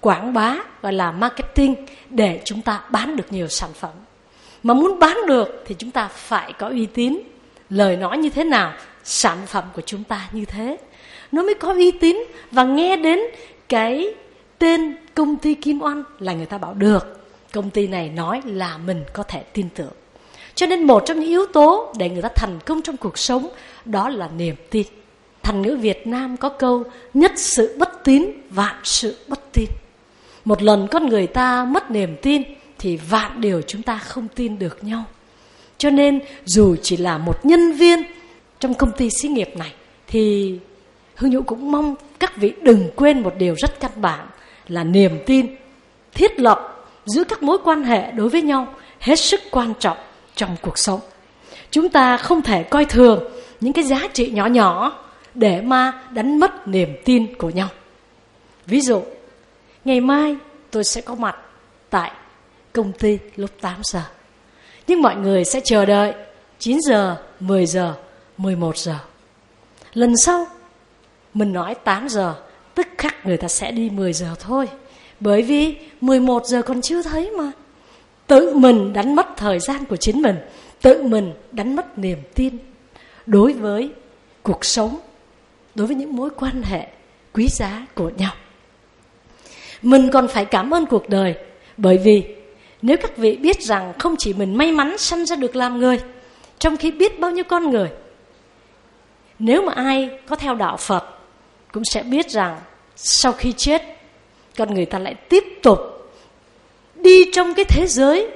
quảng bá, gọi là marketing, để chúng ta bán được nhiều sản phẩm. Mà muốn bán được thì chúng ta phải có uy tín. Lời nói như thế nào, sản phẩm của chúng ta như thế, nó mới có uy tín. Và nghe đến cái tên công ty Kim Oanh là người ta bảo được, công ty này nói là mình có thể tin tưởng. Cho nên một trong những yếu tố để người ta thành công trong cuộc sống đó là niềm tin. Thành ngữ Việt Nam có câu: nhất sự bất tín, vạn sự bất tin. Một lần con người ta mất niềm tin thì vạn điều chúng ta không tin được nhau. Cho nên dù chỉ là một nhân viên trong công ty xí nghiệp này, thì Hương Nhũ cũng mong các vị đừng quên một điều rất căn bản là niềm tin thiết lập giữa các mối quan hệ đối với nhau hết sức quan trọng trong cuộc sống. Chúng ta không thể coi thường những cái giá trị nhỏ nhỏ để mà đánh mất niềm tin của nhau. Ví dụ, ngày mai tôi sẽ có mặt tại công ty lúc 8 giờ. Nhưng mọi người sẽ chờ đợi 9 giờ, 10 giờ, 11 giờ. Lần sau mình nói 8 giờ, tức khắc người ta sẽ đi 10 giờ thôi. Bởi vì 11 giờ còn chưa thấy mà. Tự mình đánh mất thời gian của chính mình, tự mình đánh mất niềm tin đối với cuộc sống, đối với những mối quan hệ quý giá của nhau. Mình còn phải cảm ơn cuộc đời, bởi vì nếu các vị biết rằng không chỉ mình may mắn sanh ra được làm người, trong khi biết bao nhiêu con người, nếu mà ai có theo đạo Phật cũng sẽ biết rằng sau khi chết, con người ta lại tiếp tục đi trong cái thế giới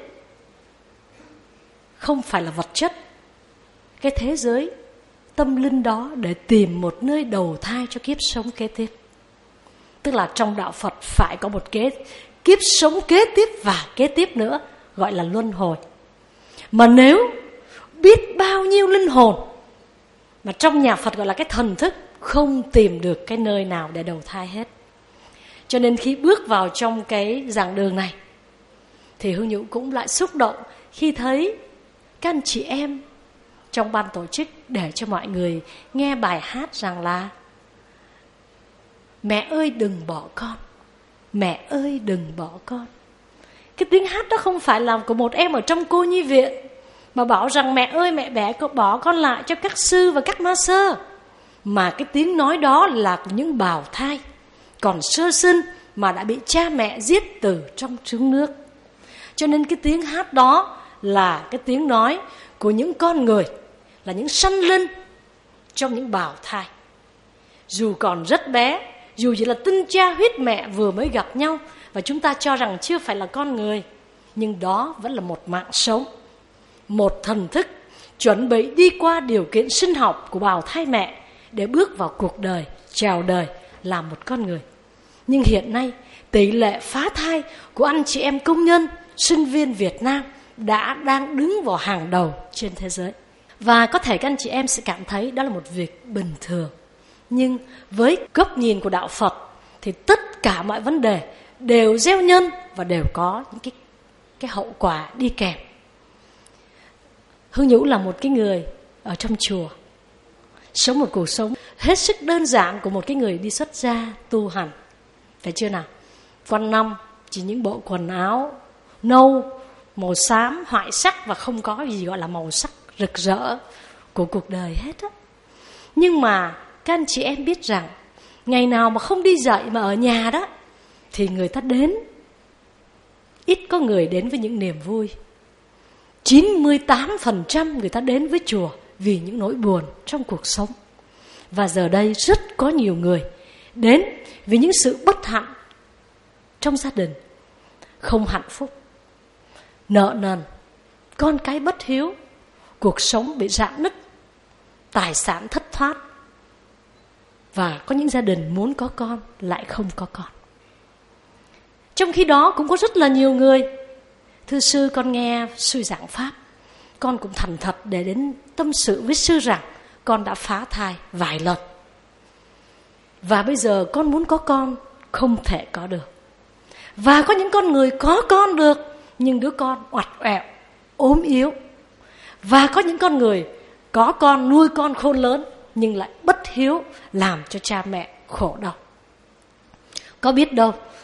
không phải là vật chất, cái thế giới tâm linh đó, để tìm một nơi đầu thai cho kiếp sống kế tiếp. Tức là trong đạo Phật phải có một kiếp sống kế tiếp và kế tiếp nữa, gọi là luân hồi. Mà nếu biết bao nhiêu linh hồn mà trong nhà Phật gọi là cái thần thức không tìm được cái nơi nào để đầu thai hết. Cho nên khi bước vào trong cái giảng đường này thì Hương Nhũ cũng lại xúc động khi thấy các anh chị em trong ban tổ chức để cho mọi người nghe bài hát rằng là: mẹ ơi đừng bỏ con, mẹ ơi đừng bỏ con. Cái tiếng hát đó không phải là của một em ở trong cô nhi viện mà bảo rằng mẹ ơi mẹ bé bỏ con lại cho các sư và các ma sơ, mà cái tiếng nói đó là của những bào thai còn sơ sinh mà đã bị cha mẹ giết từ trong trứng nước. Cho nên cái tiếng hát đó là cái tiếng nói của những con người, là những sanh linh trong những bào thai. Dù còn rất bé, dù chỉ là tinh cha huyết mẹ vừa mới gặp nhau và chúng ta cho rằng chưa phải là con người, nhưng đó vẫn là một mạng sống, một thần thức chuẩn bị đi qua điều kiện sinh học của bào thai mẹ để bước vào cuộc đời, chào đời làm một con người. Nhưng hiện nay tỷ lệ phá thai của anh chị em công nhân, sinh viên Việt Nam đang đứng vào hàng đầu trên thế giới. Và có thể các anh chị em sẽ cảm thấy đó là một việc bình thường. Nhưng với góc nhìn của đạo Phật thì tất cả mọi vấn đề đều gieo nhân và đều có những cái hậu quả đi kèm. Hương Nhũ là một cái người ở trong chùa, sống một cuộc sống hết sức đơn giản của một cái người đi xuất gia tu hành, phải chưa nào? Quanh năm chỉ những bộ quần áo nâu, màu xám, hoại sắc và không có gì gọi là màu sắc rực rỡ của cuộc đời hết á. Nhưng mà các anh chị em biết rằng ngày nào mà không đi dạy mà ở nhà đó thì người ta đến, ít có người đến với những niềm vui. 98% người ta đến với chùa vì những nỗi buồn trong cuộc sống. Và giờ đây rất có nhiều người đến vì những sự bất hạnh trong gia đình, không hạnh phúc, nợ nần, con cái bất hiếu, cuộc sống bị rạn nứt, tài sản thất thoát. Và có những gia đình muốn có con lại không có con. Trong khi đó cũng có rất là nhiều người: thưa sư, con nghe sư giảng pháp, con cũng thành thật để đến tâm sự với sư rằng con đã phá thai vài lần, và bây giờ con muốn có con không thể có được. Và có những con người có con được nhưng đứa con oặt oẹo, ốm yếu. Và có những con người có con, nuôi con khôn lớn nhưng lại bất hiếu, làm cho cha mẹ khổ đau. Có biết đâu, tất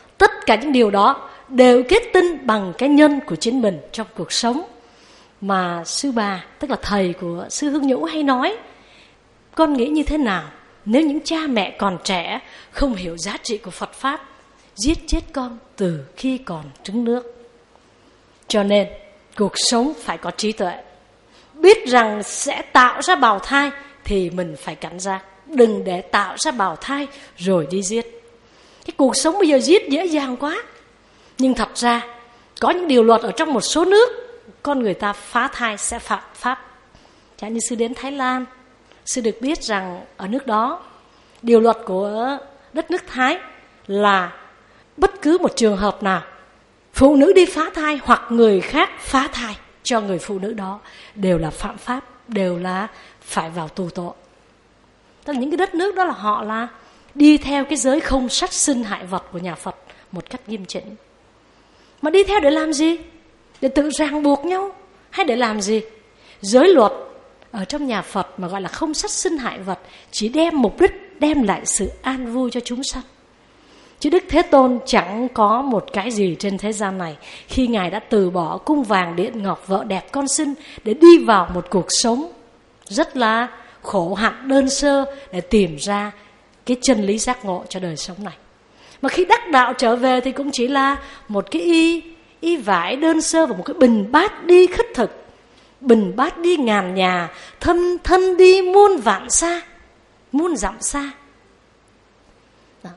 Tất cả những điều đó đều kết tinh bằng cái nhân của chính mình trong cuộc sống. Mà sư bà, tức là thầy của sư Hương Nhũ hay nói, con nghĩ như thế nào nếu những cha mẹ còn trẻ không hiểu giá trị của Phật Pháp, giết chết con từ khi còn trứng nước. Cho nên cuộc sống phải có trí tuệ. Biết rằng sẽ tạo ra bào thai thì mình phải cảnh giác. Đừng để tạo ra bào thai rồi đi giết. Cái cuộc sống bây giờ giết dễ dàng quá. Nhưng thật ra có những điều luật ở trong một số nước, con người ta phá thai sẽ phạm pháp. Chẳng như sư đến Thái Lan, sư được biết rằng ở nước đó, điều luật của đất nước Thái là bất cứ một trường hợp nào phụ nữ đi phá thai hoặc người khác phá thai cho người phụ nữ đó đều là phạm pháp, đều là phải vào tù tội. Tức là những cái đất nước đó là họ là đi theo cái giới không sát sinh hại vật của nhà Phật một cách nghiêm chỉnh. Mà đi theo để làm gì? Để tự ràng buộc nhau hay để làm gì? Giới luật ở trong nhà Phật mà gọi là không sát sinh hại vật chỉ đem mục đích đem lại sự an vui cho chúng sanh. Chứ Đức Thế Tôn chẳng có một cái gì trên thế gian này khi Ngài đã từ bỏ cung vàng điện ngọc vợ đẹp con xinh để đi vào một cuộc sống rất là khổ hạnh đơn sơ để tìm ra cái chân lý giác ngộ cho đời sống này. Mà khi đắc đạo trở về thì cũng chỉ là một cái y vải đơn sơ và một cái bình bát đi khất thực. Bình bát đi ngàn nhà, thân đi muôn vạn xa, muôn dặm xa. Đó.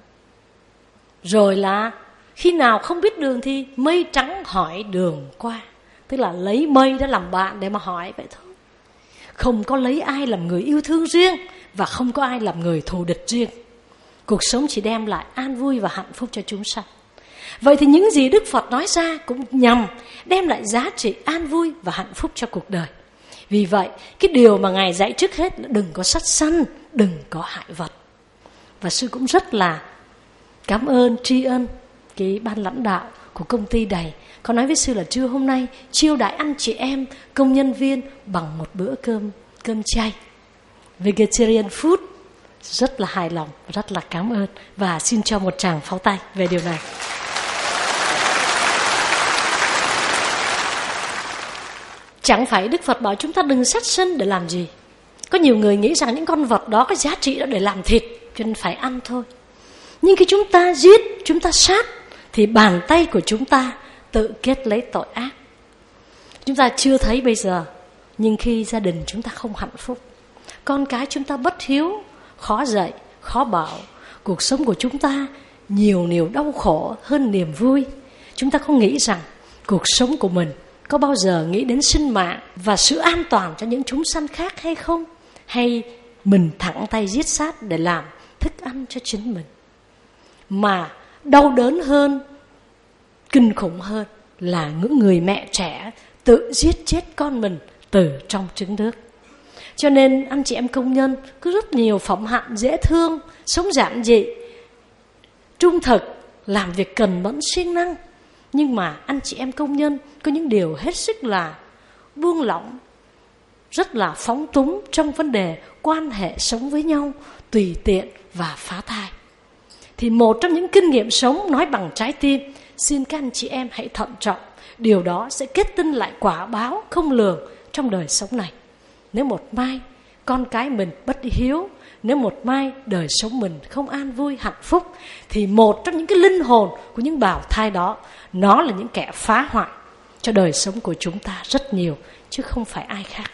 Rồi là khi nào không biết đường thì mây trắng hỏi đường qua. Tức là lấy mây đó làm bạn để mà hỏi vậy thôi. Không có lấy ai làm người yêu thương riêng và không có ai làm người thù địch riêng. Cuộc sống chỉ đem lại an vui và hạnh phúc cho chúng sanh. Vậy thì những gì Đức Phật nói ra cũng nhằm đem lại giá trị an vui và hạnh phúc cho cuộc đời. Vì vậy, cái điều mà Ngài dạy trước hết là đừng có sát sanh, đừng có hại vật. Và sư cũng rất là cảm ơn, tri ân cái ban lãnh đạo của công ty này. Có nói với sư là trưa hôm nay chiêu đãi anh chị em, công nhân viên bằng một bữa cơm chay, vegetarian food. Rất là hài lòng, rất là cảm ơn. Và xin cho một tràng pháo tay về điều này. Chẳng phải Đức Phật bảo chúng ta đừng sát sinh để làm gì. Có nhiều người nghĩ rằng những con vật đó có giá trị đó để làm thịt, cho nên phải ăn thôi. Nhưng khi chúng ta giết, chúng ta sát, thì bàn tay của chúng ta tự kết lấy tội ác. Chúng ta chưa thấy bây giờ, nhưng khi gia đình chúng ta không hạnh phúc, con cái chúng ta bất hiếu, khó dạy, khó bảo, cuộc sống của chúng ta nhiều đau khổ hơn niềm vui. Chúng ta không nghĩ rằng cuộc sống của mình có bao giờ nghĩ đến sinh mạng và sự an toàn cho những chúng sanh khác hay không? Hay mình thẳng tay giết sát để làm thức ăn cho chính mình? Mà đau đớn hơn, kinh khủng hơn là những người mẹ trẻ tự giết chết con mình từ trong trứng nước. Cho nên anh chị em công nhân cứ rất nhiều phẩm hạnh dễ thương, sống giản dị, trung thực, làm việc cần mẫn siêng năng. Nhưng mà anh chị em công nhân có những điều hết sức là buông lỏng, rất là phóng túng trong vấn đề quan hệ sống với nhau, tùy tiện và phá thai. Thì một trong những kinh nghiệm sống nói bằng trái tim, xin các anh chị em hãy thận trọng. Điều đó sẽ kết tinh lại quả báo không lường trong đời sống này. Nếu một mai con cái mình bất hiếu, nếu một mai đời sống mình không an vui, hạnh phúc, thì một trong những cái linh hồn của những bào thai đó, nó là những kẻ phá hoại cho đời sống của chúng ta rất nhiều, chứ không phải ai khác.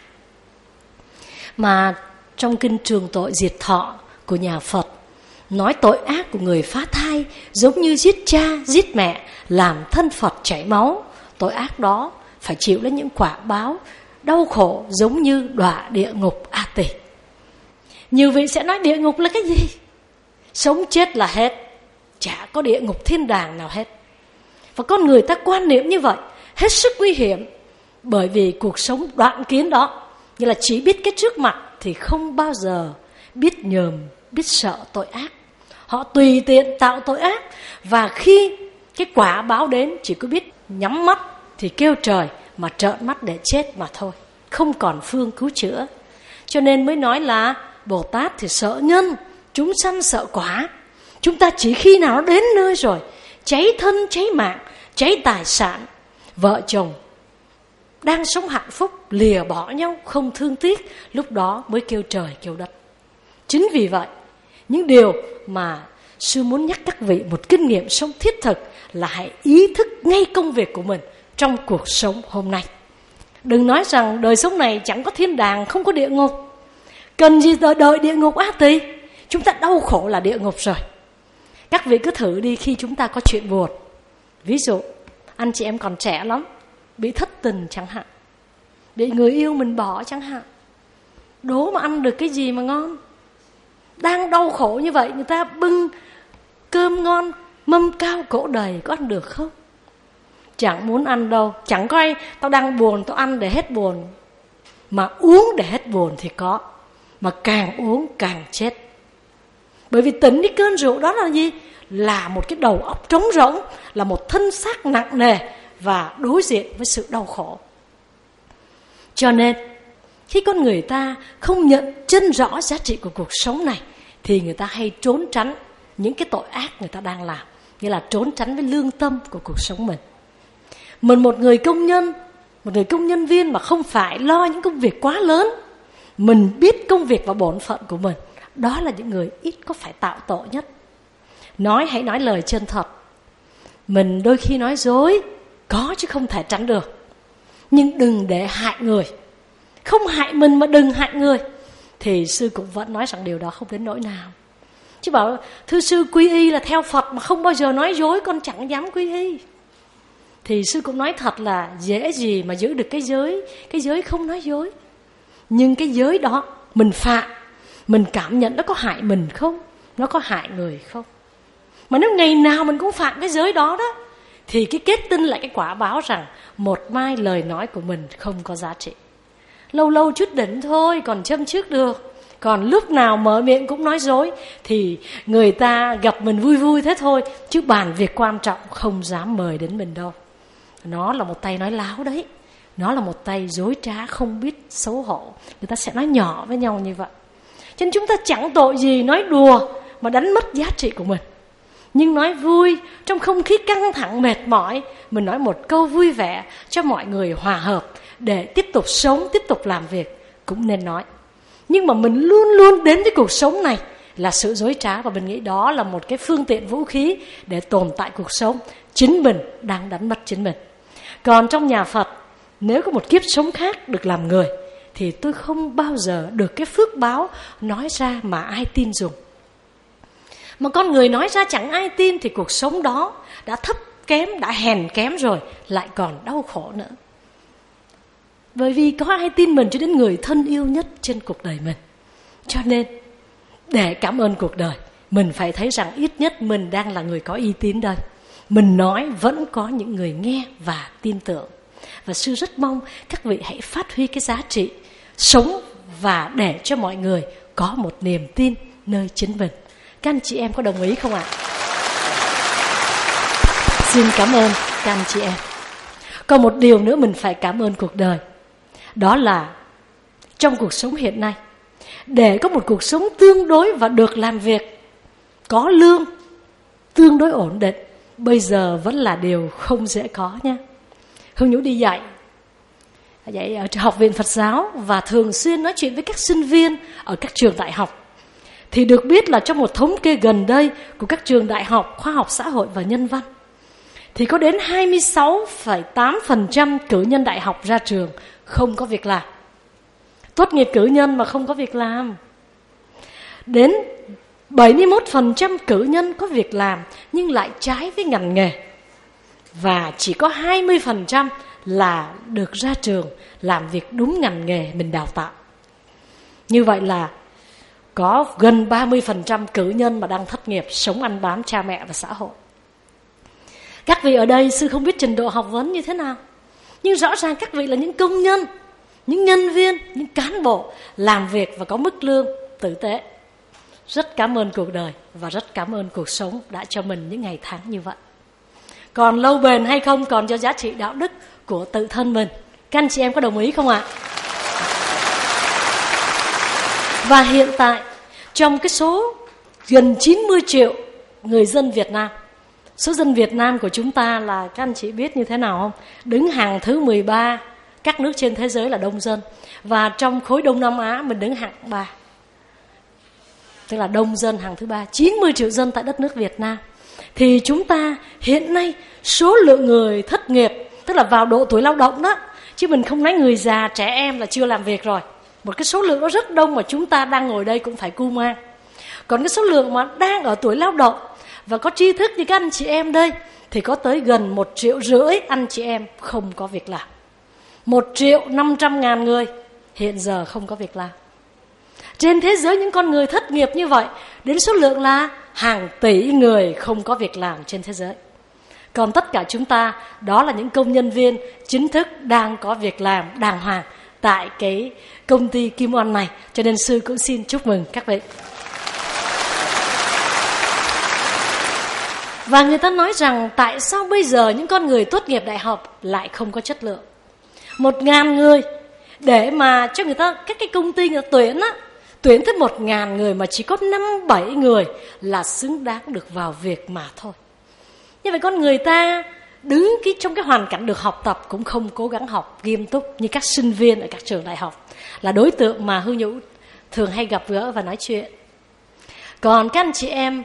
Mà trong kinh Trường Tội Diệt Thọ của nhà Phật, nói tội ác của người phá thai giống như giết cha, giết mẹ, làm thân Phật chảy máu. Tội ác đó phải chịu lấy những quả báo đau khổ giống như đọa địa ngục A Tỳ. Nhiều vị sẽ nói địa ngục là cái gì? Sống chết là hết, chả có địa ngục thiên đàng nào hết. Và con người ta quan niệm như vậy hết sức nguy hiểm, bởi vì cuộc sống đoạn kiến đó, như là chỉ biết cái trước mặt thì không bao giờ biết nhờm, biết sợ tội ác. Họ tùy tiện tạo tội ác, và khi cái quả báo đến chỉ có biết nhắm mắt thì kêu trời, mà trợn mắt để chết mà thôi, không còn phương cứu chữa. Cho nên mới nói là Bồ Tát thì sợ nhân, chúng sanh sợ quả. Chúng ta chỉ khi nào nó đến nơi rồi, cháy thân, cháy mạng, cháy tài sản. Vợ chồng đang sống hạnh phúc lìa bỏ nhau không thương tiếc, lúc đó mới kêu trời kêu đất. Chính vì vậy, những điều mà sư muốn nhắc các vị một kinh nghiệm sống thiết thực là hãy ý thức ngay công việc của mình trong cuộc sống hôm nay. Đừng nói rằng đời sống này chẳng có thiên đàng, không có địa ngục. Cần gì đợi địa ngục á tỳ? Chúng ta đau khổ là địa ngục rồi. Các vị cứ thử đi, khi chúng ta có chuyện buồn, ví dụ anh chị em còn trẻ lắm, bị thất tình chẳng hạn, bị người yêu mình bỏ chẳng hạn, đố mà ăn được cái gì mà ngon. Đang đau khổ như vậy, người ta bưng cơm ngon, mâm cao cỗ đầy, có ăn được không? Chẳng muốn ăn đâu. Chẳng có ai, tao đang buồn tao ăn để hết buồn, mà uống để hết buồn thì có. Mà càng uống càng chết. Bởi vì tỉnh cái cơn rượu đó là gì? Là một cái đầu óc trống rỗng, là một thân xác nặng nề và đối diện với sự đau khổ. Cho nên khi con người ta không nhận chân rõ giá trị của cuộc sống này, thì người ta hay trốn tránh những cái tội ác người ta đang làm, nghĩa là trốn tránh với lương tâm của cuộc sống mình. Mình một người công nhân, một người công nhân viên mà không phải lo những công việc quá lớn, mình biết công việc và bổn phận của mình, đó là những người ít có phải tạo tội nhất. Hãy nói lời chân thật. Mình đôi khi nói dối, có chứ không thể tránh được. Nhưng đừng để hại người. Không hại mình mà đừng hại người, thì sư cũng vẫn nói rằng điều đó không đến nỗi nào. Chứ bảo thưa sư quy y là theo Phật mà không bao giờ nói dối, con chẳng dám quy y. Thì sư cũng nói thật là dễ gì mà giữ được cái giới không nói dối. Nhưng cái giới đó mình phạm, mình cảm nhận nó có hại mình không? Nó có hại người không? Mà nếu ngày nào mình cũng phạm cái giới đó đó, thì cái kết tinh lại cái quả báo rằng một mai lời nói của mình không có giá trị. Lâu lâu chút đỉnh thôi còn châm trước được. Còn lúc nào mở miệng cũng nói dối thì người ta gặp mình vui vui thế thôi, chứ bàn việc quan trọng không dám mời đến mình đâu. Nó là một tay nói láo đấy. Nó là một tay dối trá không biết xấu hổ. Người ta sẽ nói nhỏ với nhau như vậy. Cho nên chúng ta chẳng tội gì nói đùa mà đánh mất giá trị của mình. Nhưng nói vui, trong không khí căng thẳng mệt mỏi, mình nói một câu vui vẻ cho mọi người hòa hợp để tiếp tục sống, tiếp tục làm việc, cũng nên nói. Nhưng mà mình luôn luôn đến với cuộc sống này là sự dối trá, và mình nghĩ đó là một cái phương tiện vũ khí để tồn tại cuộc sống. Chính mình đang đánh mất chính mình. Còn trong nhà Phật, nếu có một kiếp sống khác được làm người, thì tôi không bao giờ được cái phước báo nói ra mà ai tin dùng. Mà con người nói ra chẳng ai tin thì cuộc sống đó đã thấp kém, đã hèn kém rồi, lại còn đau khổ nữa. Bởi vì có ai tin mình cho đến người thân yêu nhất trên cuộc đời mình. Cho nên để cảm ơn cuộc đời, mình phải thấy rằng ít nhất mình đang là người có uy tín đây. Mình nói vẫn có những người nghe và tin tưởng. Và sư rất mong các vị hãy phát huy cái giá trị sống và để cho mọi người có một niềm tin nơi chính mình. Các anh chị em có đồng ý không ạ? Xin cảm ơn các anh chị em. Còn một điều nữa mình phải cảm ơn cuộc đời. Đó là trong cuộc sống hiện nay, để có một cuộc sống tương đối và được làm việc, có lương, tương đối ổn định, bây giờ vẫn là điều không dễ có nha. Hương Nhũ đi dạy ở học viện Phật giáo và thường xuyên nói chuyện với các sinh viên ở các trường đại học. Thì được biết là trong một thống kê gần đây của các trường đại học khoa học xã hội và nhân văn, thì có đến 26,8% cử nhân đại học ra trường không có việc làm. Tốt nghiệp cử nhân mà không có việc làm. Đến 71% cử nhân có việc làm nhưng lại trái với ngành nghề. Và chỉ có 20% là được ra trường làm việc đúng ngành nghề mình đào tạo. Như vậy là có gần 30% cử nhân mà đang thất nghiệp, sống ăn bám cha mẹ và xã hội. Các vị ở đây sư không biết trình độ học vấn như thế nào, nhưng rõ ràng các vị là những công nhân, những nhân viên, những cán bộ làm việc và có mức lương tử tế. Rất cảm ơn cuộc đời và rất cảm ơn cuộc sống đã cho mình những ngày tháng như vậy. Còn lâu bền hay không còn do giá trị đạo đức của tự thân mình. Các anh chị em có đồng ý không ạ? Và hiện tại trong cái số gần 90 triệu người dân Việt Nam, Số dân Việt Nam của chúng ta là các anh chị biết như thế nào không? Đứng hàng thứ 13 các nước trên thế giới là đông dân. Và trong khối Đông Nam Á mình đứng hạng 3. Tức là đông dân hàng thứ 3. 90 triệu dân tại đất nước Việt Nam. Thì chúng ta hiện nay số lượng người thất nghiệp, tức là vào độ tuổi lao động đó, chứ mình không nói người già, trẻ em là chưa làm việc rồi. Một cái số lượng nó rất đông mà chúng ta đang ngồi đây cũng phải cu mang. Còn cái số lượng mà đang ở tuổi lao động và có tri thức như các anh chị em đây thì có tới gần 1,5 triệu anh chị em không có việc làm. 1.500.000 người hiện giờ không có việc làm. Trên thế giới những con người thất nghiệp như vậy, đến số lượng là hàng tỷ người không có việc làm trên thế giới. Còn tất cả chúng ta, đó là những công nhân viên chính thức đang có việc làm đàng hoàng tại cái công ty Kim Oanh này. Cho nên sư cũng xin chúc mừng các vị. Và người ta nói rằng tại sao bây giờ những con người tốt nghiệp đại học lại không có chất lượng. 1.000 người để mà cho người ta, các cái công ty người ta tuyển tới 1.000 người mà chỉ có 5-7 người là xứng đáng được vào việc mà thôi. Như vậy con người ta đứng trong cái hoàn cảnh được học tập cũng không cố gắng học nghiêm túc như các sinh viên ở các trường đại học, là đối tượng mà Hương Nhũ thường hay gặp gỡ và nói chuyện. Còn các anh chị em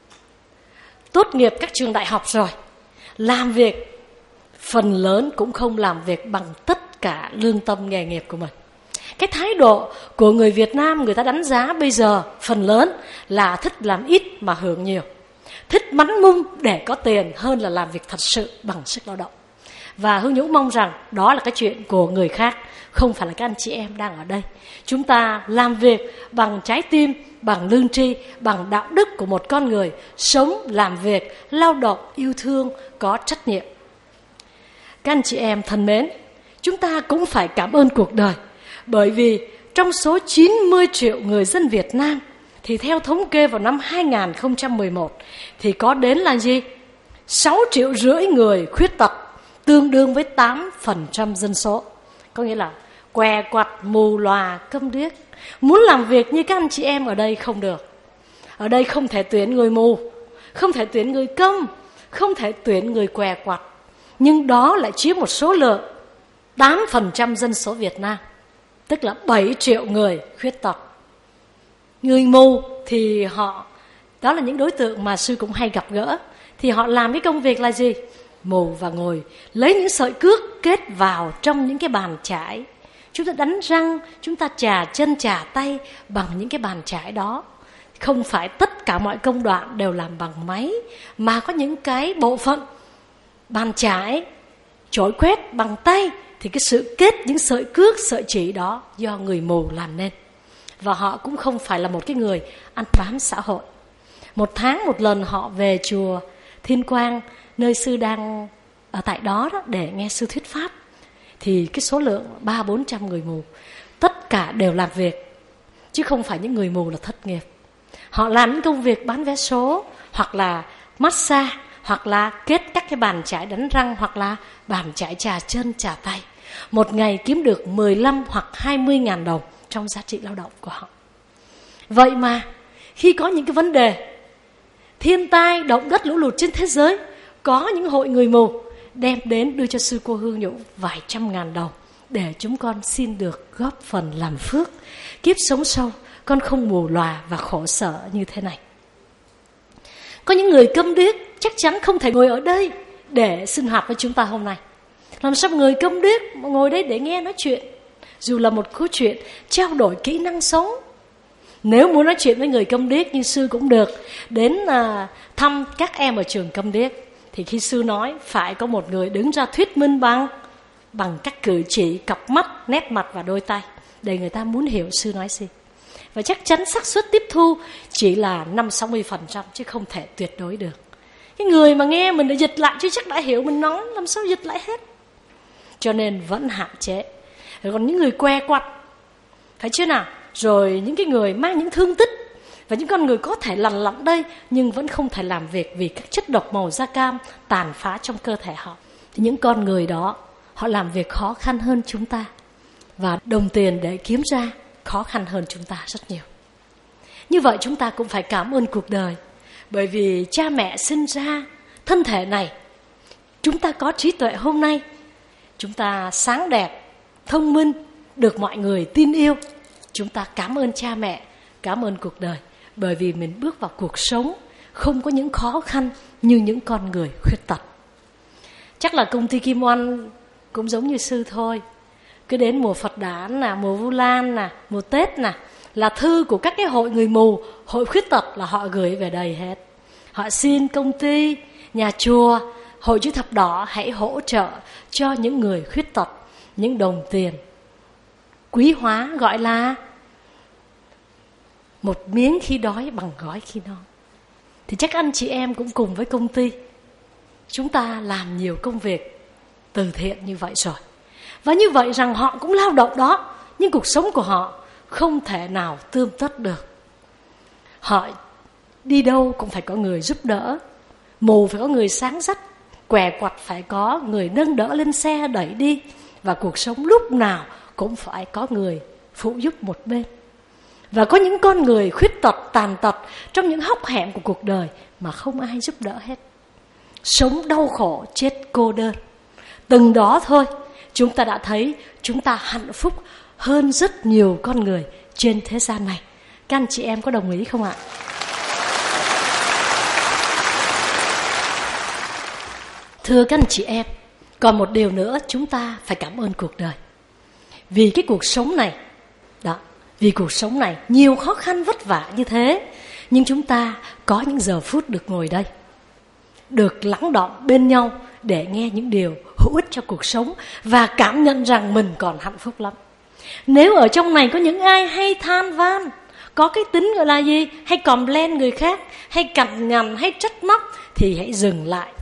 tốt nghiệp các trường đại học rồi, làm việc phần lớn cũng không làm việc bằng tất cả lương tâm nghề nghiệp của mình. Cái thái độ của người Việt Nam, người ta đánh giá bây giờ phần lớn là thích làm ít mà hưởng nhiều, thích mắn mung để có tiền hơn là làm việc thật sự bằng sức lao động. Và Hương Nhũ mong rằng đó là cái chuyện của người khác, không phải là các anh chị em đang ở đây. Chúng ta làm việc bằng trái tim, bằng lương tri, bằng đạo đức của một con người sống, làm việc, lao động, yêu thương, có trách nhiệm. Các anh chị em thân mến, chúng ta cũng phải cảm ơn cuộc đời. Bởi vì trong số 90 triệu người dân Việt Nam thì theo thống kê vào năm 2011 thì có đến là gì? 6,5 triệu người khuyết tật, tương đương với 8% dân số. Có nghĩa là què quặt, mù lòa, câm điếc. Muốn làm việc như các anh chị em ở đây không được. Ở đây không thể tuyển người mù, không thể tuyển người câm, không thể tuyển người què quặt. Nhưng đó lại chiếm một số lượng 8% dân số Việt Nam, tức là 7 triệu người khuyết tật. Người mù thì họ, đó là những đối tượng mà sư cũng hay gặp gỡ. Thì họ làm cái công việc là gì? Mù và ngồi lấy những sợi cước kết vào trong những cái bàn chải. Chúng ta đánh răng, chúng ta chà chân chà tay bằng những cái bàn chải đó. Không phải tất cả mọi công đoạn đều làm bằng máy, mà có những cái bộ phận bàn chải, chổi quét bằng tay, thì cái sự kết những sợi cước, sợi chỉ đó do người mù làm nên. Và họ cũng không phải là một cái người ăn bám xã hội. 1 tháng một lần họ về chùa Thiên Quang, nơi sư đang ở tại đó, để nghe sư thuyết pháp. Thì cái số lượng 300-400 người mù, tất cả đều làm việc, chứ không phải những người mù là thất nghiệp. Họ làm những công việc bán vé số, hoặc là massage, hoặc là kết các cái bàn chải đánh răng, hoặc là bàn chải chà chân chà tay. Một ngày kiếm được 15 hoặc 20.000 đồng trong giá trị lao động của họ. Vậy mà khi có những cái vấn đề thiên tai, động đất, lũ lụt trên thế giới, có những hội người mù đem đến đưa cho sư cô Hương Nhũ vài trăm ngàn đồng để chúng con xin được góp phần làm phước. Kiếp sống sau con không mù lòa và khổ sở như thế này. Có những người câm điếc chắc chắn không thể ngồi ở đây để sinh hoạt với chúng ta hôm nay. Làm sao người câm điếc mà ngồi đây để nghe nói chuyện, dù là một câu chuyện trao đổi kỹ năng sống. Nếu muốn nói chuyện với người câm điếc như sư cũng được, đến thăm các em ở trường câm điếc, thì khi sư nói phải có một người đứng ra thuyết minh bằng các cử chỉ, cặp mắt, nét mặt và đôi tay, để người ta muốn hiểu sư nói gì. Và chắc chắn xác suất tiếp thu chỉ là 50-60%, chứ không thể tuyệt đối được. Cái người mà nghe mình đã dịch lại chứ chắc đã hiểu mình nói, làm sao dịch lại hết. Cho nên vẫn hạn chế. Còn những người que quặt, phải chưa nào? Rồi những cái người mang những thương tích, và những con người có thể lằn lặn đây nhưng vẫn không thể làm việc vì các chất độc màu da cam tàn phá trong cơ thể họ. Thì những con người đó, họ làm việc khó khăn hơn chúng ta, và đồng tiền để kiếm ra khó khăn hơn chúng ta rất nhiều. Như vậy chúng ta cũng phải cảm ơn cuộc đời, bởi vì cha mẹ sinh ra thân thể này, chúng ta có trí tuệ hôm nay, chúng ta sáng đẹp, thông minh, được mọi người tin yêu. Chúng ta cảm ơn cha mẹ, cảm ơn cuộc đời, bởi vì mình bước vào cuộc sống không có những khó khăn như những con người khuyết tật. Chắc là công ty Kim Oanh cũng giống như sư thôi. Cứ đến mùa Phật đản nè, mùa Vu Lan nè, mùa Tết nè, là thư của các cái hội người mù, hội khuyết tật là họ gửi về đầy hết. Họ xin công ty, nhà chùa, Hội Chữ Thập Đỏ hãy hỗ trợ cho những người khuyết tật những đồng tiền quý hóa, gọi là một miếng khi đói bằng gói khi no. Thì chắc anh chị em cũng cùng với công ty, chúng ta làm nhiều công việc từ thiện như vậy rồi. Và như vậy rằng họ cũng lao động đó, nhưng cuộc sống của họ không thể nào tươm tất được. Họ đi đâu cũng phải có người giúp đỡ, mù phải có người sáng dắt, què quặt phải có người nâng đỡ lên xe đẩy đi, và cuộc sống lúc nào cũng phải có người phụ giúp một bên. Và có những con người khuyết tật, tàn tật trong những hốc hẻm của cuộc đời mà không ai giúp đỡ hết. Sống đau khổ, chết cô đơn. Từng đó thôi, chúng ta đã thấy chúng ta hạnh phúc hơn rất nhiều con người trên thế gian này. Các anh chị em có đồng ý không ạ? Thưa các anh chị em, còn một điều nữa chúng ta phải cảm ơn cuộc đời. Vì cái cuộc sống này, đó, vì cuộc sống này nhiều khó khăn vất vả như thế, nhưng chúng ta có những giờ phút được ngồi đây, được lắng đọng bên nhau để nghe những điều hữu ích cho cuộc sống và cảm nhận rằng mình còn hạnh phúc lắm. Nếu ở trong này có những ai hay than van, có cái tính gọi là gì, hay complain người khác, hay cằn nhằn, hay trách móc, thì hãy dừng lại.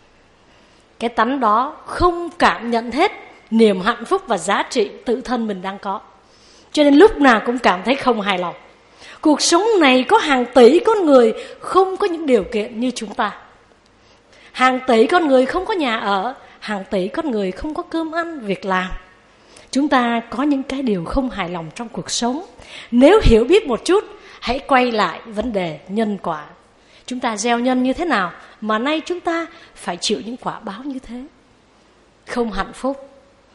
Cái tánh đó không cảm nhận hết niềm hạnh phúc và giá trị tự thân mình đang có, cho nên lúc nào cũng cảm thấy không hài lòng. Cuộc sống này có hàng tỷ con người không có những điều kiện như chúng ta. Hàng tỷ con người không có nhà ở, hàng tỷ con người không có cơm ăn, việc làm. Chúng ta có những cái điều không hài lòng trong cuộc sống. Nếu hiểu biết một chút, hãy quay lại vấn đề nhân quả. Chúng ta gieo nhân như thế nào mà nay chúng ta phải chịu những quả báo như thế? Không hạnh phúc.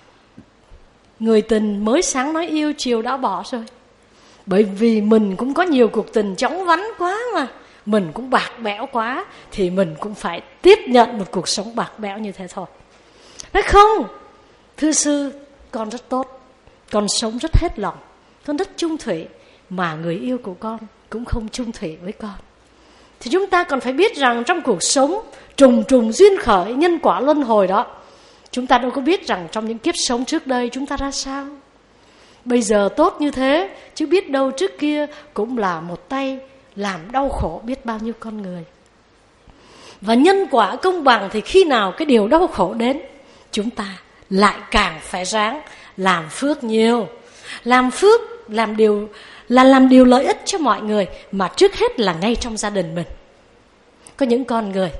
Người tình mới sáng nói yêu, chiều đã bỏ rồi. Bởi vì mình cũng có nhiều cuộc tình chóng vánh quá mà, mình cũng bạc bẽo quá, thì mình cũng phải tiếp nhận một cuộc sống bạc bẽo như thế thôi. Nói không, thưa sư, con rất tốt, con sống rất hết lòng, con rất chung thủy, mà người yêu của con cũng không chung thủy với con. Thì chúng ta còn phải biết rằng trong cuộc sống trùng trùng duyên khởi, nhân quả luân hồi đó, chúng ta đâu có biết rằng trong những kiếp sống trước đây chúng ta ra sao. Bây giờ tốt như thế, chứ biết đâu trước kia cũng là một tay làm đau khổ biết bao nhiêu con người. Và nhân quả công bằng thì khi nào cái điều đau khổ đến, chúng ta lại càng phải ráng làm phước nhiều. Làm phước, làm điều lợi ích cho mọi người, mà trước hết là ngay trong gia đình mình. Có những con người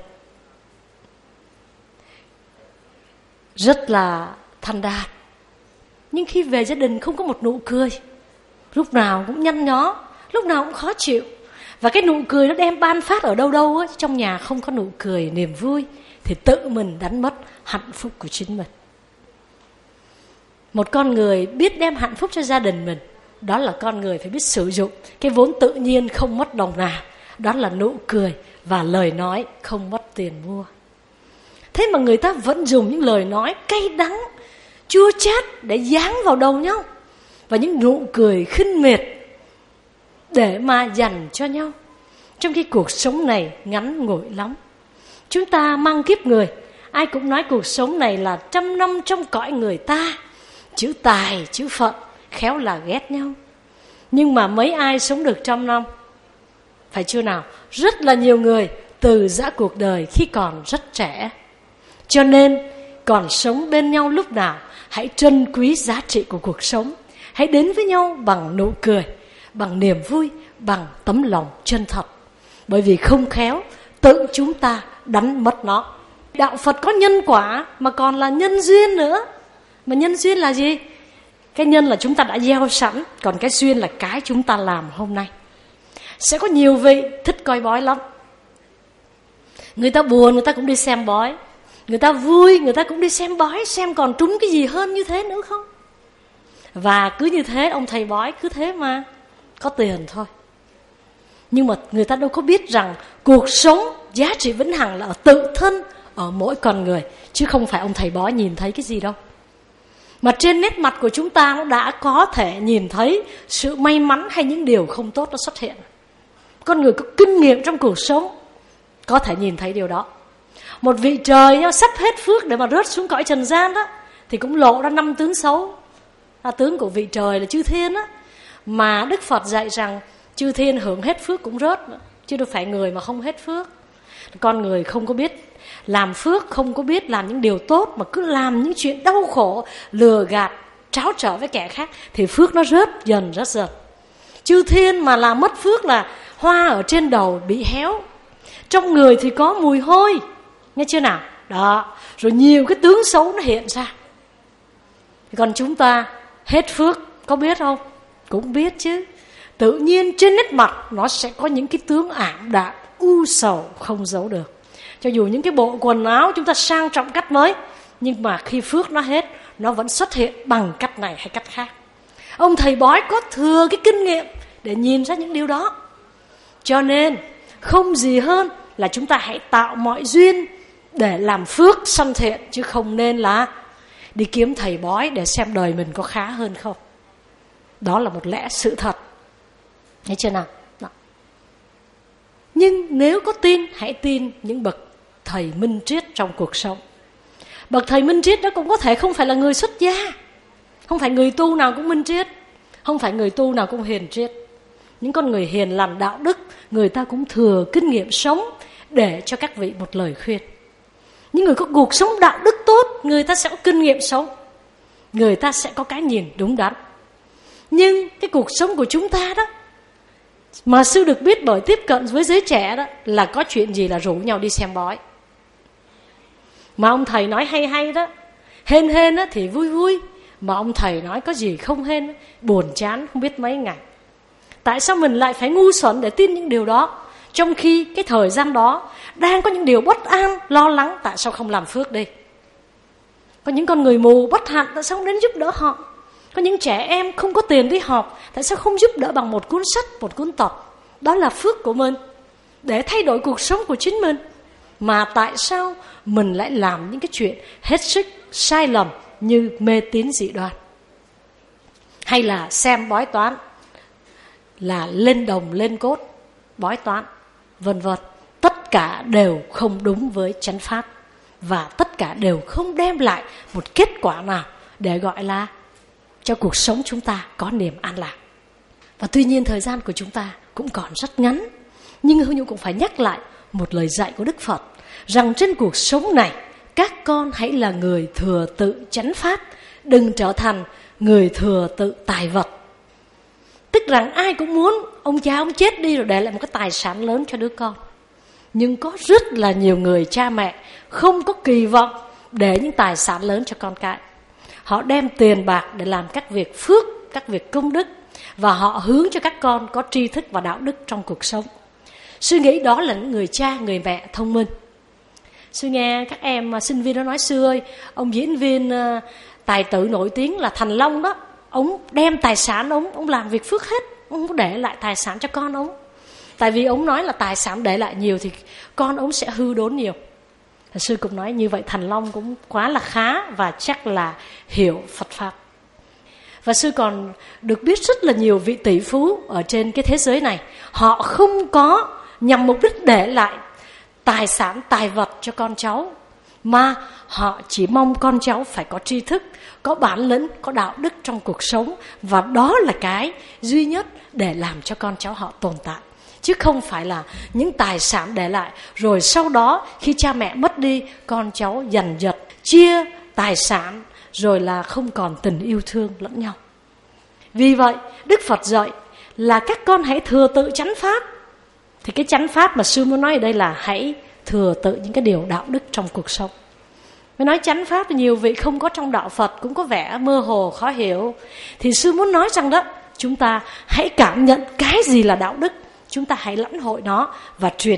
rất là thành đạt, nhưng khi về gia đình không có một nụ cười, lúc nào cũng nhăn nhó, lúc nào cũng khó chịu. Và cái nụ cười nó đem ban phát ở đâu đâu á, trong nhà không có nụ cười, niềm vui, thì tự mình đánh mất hạnh phúc của chính mình. Một con người biết đem hạnh phúc cho gia đình mình, đó là con người phải biết sử dụng cái vốn tự nhiên không mất đồng nào, đó là nụ cười và lời nói không mất tiền mua. Thế mà người ta vẫn dùng những lời nói cay đắng, chua chát để giáng vào đầu nhau, và những nụ cười khinh miệt để mà dành cho nhau. Trong khi cuộc sống này ngắn ngủi lắm. Chúng ta mang kiếp người, ai cũng nói cuộc sống này là 100 năm trong cõi người ta, chữ tài, chữ phận, khéo là ghét nhau. Nhưng mà mấy ai sống được 100 năm? Phải chưa nào? Rất là nhiều người từ giã cuộc đời khi còn rất trẻ. Cho nên còn sống bên nhau lúc nào, hãy trân quý giá trị của cuộc sống. Hãy đến với nhau bằng nụ cười, bằng niềm vui, bằng tấm lòng chân thật. Bởi vì không khéo, tự chúng ta đánh mất nó. Đạo Phật có nhân quả mà còn là nhân duyên nữa. Mà nhân duyên là gì? Cái nhân là chúng ta đã gieo sẵn, còn cái duyên là cái chúng ta làm hôm nay. Sẽ có nhiều vị thích coi bói lắm. Người ta buồn người ta cũng đi xem bói, người ta vui người ta cũng đi xem bói, xem còn trúng cái gì hơn như thế nữa không. Và cứ như thế, ông thầy bói cứ thế mà có tiền thôi. Nhưng mà người ta đâu có biết rằng cuộc sống giá trị vĩnh hằng là ở tự thân, ở mỗi con người, chứ không phải ông thầy bói nhìn thấy cái gì đâu. Mà trên nét mặt của chúng ta nó đã có thể nhìn thấy sự may mắn hay những điều không tốt nó xuất hiện. Con người có kinh nghiệm trong cuộc sống có thể nhìn thấy điều đó. Một vị trời sắp hết phước để mà rớt xuống cõi trần gian đó, thì cũng lộ ra 5 tướng xấu. Tướng của vị trời là chư thiên đó. Mà Đức Phật dạy rằng chư thiên hưởng hết phước cũng rớt nữa, chứ đâu phải người mà không hết phước. Con người không có biết làm phước, không có biết làm những điều tốt, mà cứ làm những chuyện đau khổ, lừa gạt, tráo trở với kẻ khác, thì phước nó rớt dần. Chư thiên mà làm mất phước là hoa ở trên đầu bị héo, trong người thì có mùi hôi, nghe chưa nào? Đó, rồi nhiều cái tướng xấu nó hiện ra. Còn chúng ta hết phước, có biết không? Cũng biết chứ. Tự nhiên trên nét mặt nó sẽ có những cái tướng ảm đạm, u sầu không giấu được. Cho dù những cái bộ quần áo chúng ta sang trọng cách mới, nhưng mà khi phước nó hết, nó vẫn xuất hiện bằng cách này hay cách khác. Ông thầy bói có thừa cái kinh nghiệm để nhìn ra những điều đó. Cho nên không gì hơn là chúng ta hãy tạo mọi duyên để làm phước sanh thiện, chứ không nên là đi kiếm thầy bói để xem đời mình có khá hơn không. Đó là một lẽ sự thật. Thấy chưa nào? Đó. Nhưng nếu có tin, hãy tin những bậc thầy minh triết trong cuộc sống. Bậc thầy minh triết đó cũng có thể không phải là người xuất gia. Không phải người tu nào cũng minh triết, không phải người tu nào cũng hiền triết. Những con người hiền lành đạo đức, người ta cũng thừa kinh nghiệm sống để cho các vị một lời khuyên. Những người có cuộc sống đạo đức tốt, người ta sẽ có kinh nghiệm sống, người ta sẽ có cái nhìn đúng đắn. Nhưng cái cuộc sống của chúng ta đó, mà sư được biết bởi tiếp cận với giới trẻ đó, là có chuyện gì là rủ nhau đi xem bói. Mà ông thầy nói hay hay đó, hên đó thì vui vui, mà ông thầy nói có gì không hên, buồn chán không biết mấy ngày. Tại sao mình lại phải ngu xuẩn để tin những điều đó, trong khi cái thời gian đó đang có những điều bất an, lo lắng, tại sao không làm phước đi? Có những con người mù bất hạnh, tại sao không đến giúp đỡ họ? Có những trẻ em không có tiền đi học, tại sao không giúp đỡ bằng một cuốn sách, một cuốn tập? Đó là phước của mình, để thay đổi cuộc sống của chính mình. Mà tại sao mình lại làm những cái chuyện hết sức sai lầm như mê tín dị đoan, hay là xem bói toán, là lên đồng lên cốt, bói toán, vân vân. Tất cả đều không đúng với chánh pháp, và tất cả đều không đem lại một kết quả nào để gọi là cho cuộc sống chúng ta có niềm an lạc. Và tuy nhiên thời gian của chúng ta cũng còn rất ngắn, nhưng Hương Nhung cũng phải nhắc lại một lời dạy của Đức Phật, rằng trên cuộc sống này, các con hãy là người thừa tự chánh pháp, đừng trở thành người thừa tự tài vật. Tức rằng ai cũng muốn ông cha ông chết đi rồi để lại một cái tài sản lớn cho đứa con. Nhưng có rất là nhiều người cha mẹ không có kỳ vọng để những tài sản lớn cho con cái. Họ đem tiền bạc để làm các việc phước, các việc công đức, và họ hướng cho các con có tri thức và đạo đức trong cuộc sống. Sư nghĩ đó là những người cha, người mẹ thông minh. Sư nghe các em sinh viên đó nói: sư ơi, ông diễn viên tài tử nổi tiếng là Thành Long đó, ông đem tài sản ông làm việc phước hết, ông không để lại tài sản cho con ông. Tại vì ông nói là tài sản để lại nhiều thì con ông sẽ hư đốn nhiều. Sư cũng nói như vậy Thành Long cũng quá là khá và chắc là hiểu Phật Pháp. Và sư còn được biết rất là nhiều vị tỷ phú ở trên cái thế giới này, họ không có nhằm mục đích để lại tài sản, tài vật cho con cháu, mà họ chỉ mong con cháu phải có tri thức, có bản lĩnh, có đạo đức trong cuộc sống. Và đó là cái duy nhất để làm cho con cháu họ tồn tại. Chứ không phải là những tài sản để lại, rồi sau đó khi cha mẹ mất đi, con cháu giành giật, chia tài sản, rồi là không còn tình yêu thương lẫn nhau. Vì vậy, Đức Phật dạy là các con hãy thừa tự chánh pháp. Thì cái chánh pháp mà sư muốn nói ở đây là hãy thừa tự những cái điều đạo đức trong cuộc sống. Mới nói chánh pháp thì nhiều vị không có trong đạo Phật cũng có vẻ mơ hồ, khó hiểu. Thì sư muốn nói rằng đó, chúng ta hãy cảm nhận cái gì là đạo đức, chúng ta hãy lãnh hội nó và truyền đạt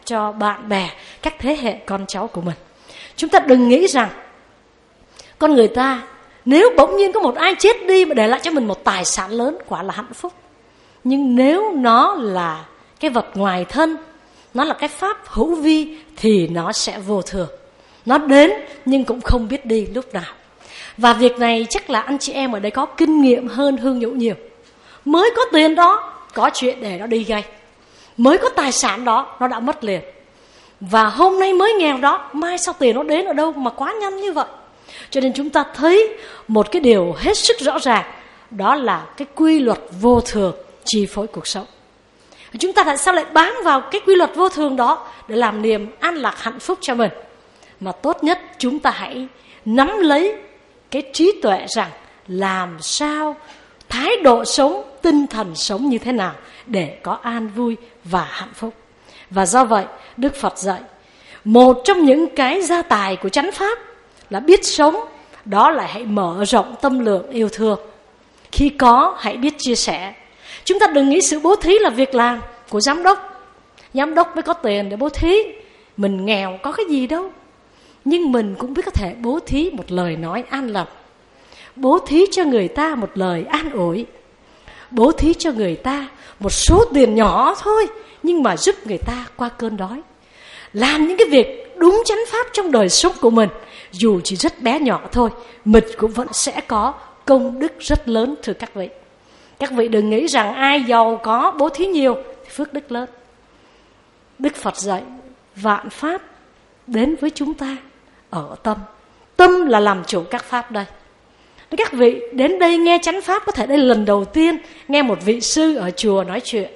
cho bạn bè, các thế hệ con cháu của mình. Chúng ta đừng nghĩ rằng con người ta nếu bỗng nhiên có một ai chết đi mà để lại cho mình một tài sản lớn, quả là hạnh phúc. Nhưng nếu nó là cái vật ngoài thân, nó là cái pháp hữu vi, thì nó sẽ vô thường. Nó đến nhưng cũng không biết đi lúc nào. Và việc này chắc là anh chị em ở đây có kinh nghiệm hơn Hương Nhũ nhiều. Mới có tiền đó, có chuyện để nó đi ngay. Mới có tài sản đó, nó đã mất liền. Và hôm nay mới nghèo đó, mai sau tiền nó đến ở đâu mà quá nhanh như vậy. Cho nên chúng ta thấy một cái điều hết sức rõ ràng, đó là cái quy luật vô thường chi phối cuộc sống. Chúng ta tại sao lại bám vào cái quy luật vô thường đó để làm niềm an lạc hạnh phúc cho mình? Mà tốt nhất chúng ta hãy nắm lấy cái trí tuệ rằng làm sao, thái độ sống, tinh thần sống như thế nào để có an vui và hạnh phúc. Và do vậy Đức Phật dạy một trong những cái gia tài của chánh pháp là biết sống, đó là hãy mở rộng tâm lượng yêu thương. Khi có hãy biết chia sẻ. Chúng ta đừng nghĩ sự bố thí là việc làm của giám đốc. Giám đốc mới có tiền để bố thí. Mình nghèo có cái gì đâu. Nhưng mình cũng biết có thể bố thí một lời nói an lành, bố thí cho người ta một lời an ủi, bố thí cho người ta một số tiền nhỏ thôi, nhưng mà giúp người ta qua cơn đói. Làm những cái việc đúng chánh pháp trong đời sống của mình, dù chỉ rất bé nhỏ thôi, mình cũng vẫn sẽ có công đức rất lớn, thưa các vị. Các vị đừng nghĩ rằng ai giàu có bố thí nhiều thì phước đức lớn. Đức Phật dạy vạn pháp đến với chúng ta ở tâm. Tâm là làm chủ các pháp đây. Các vị đến đây nghe chánh pháp, có thể đây là lần đầu tiên nghe một vị sư ở chùa nói chuyện.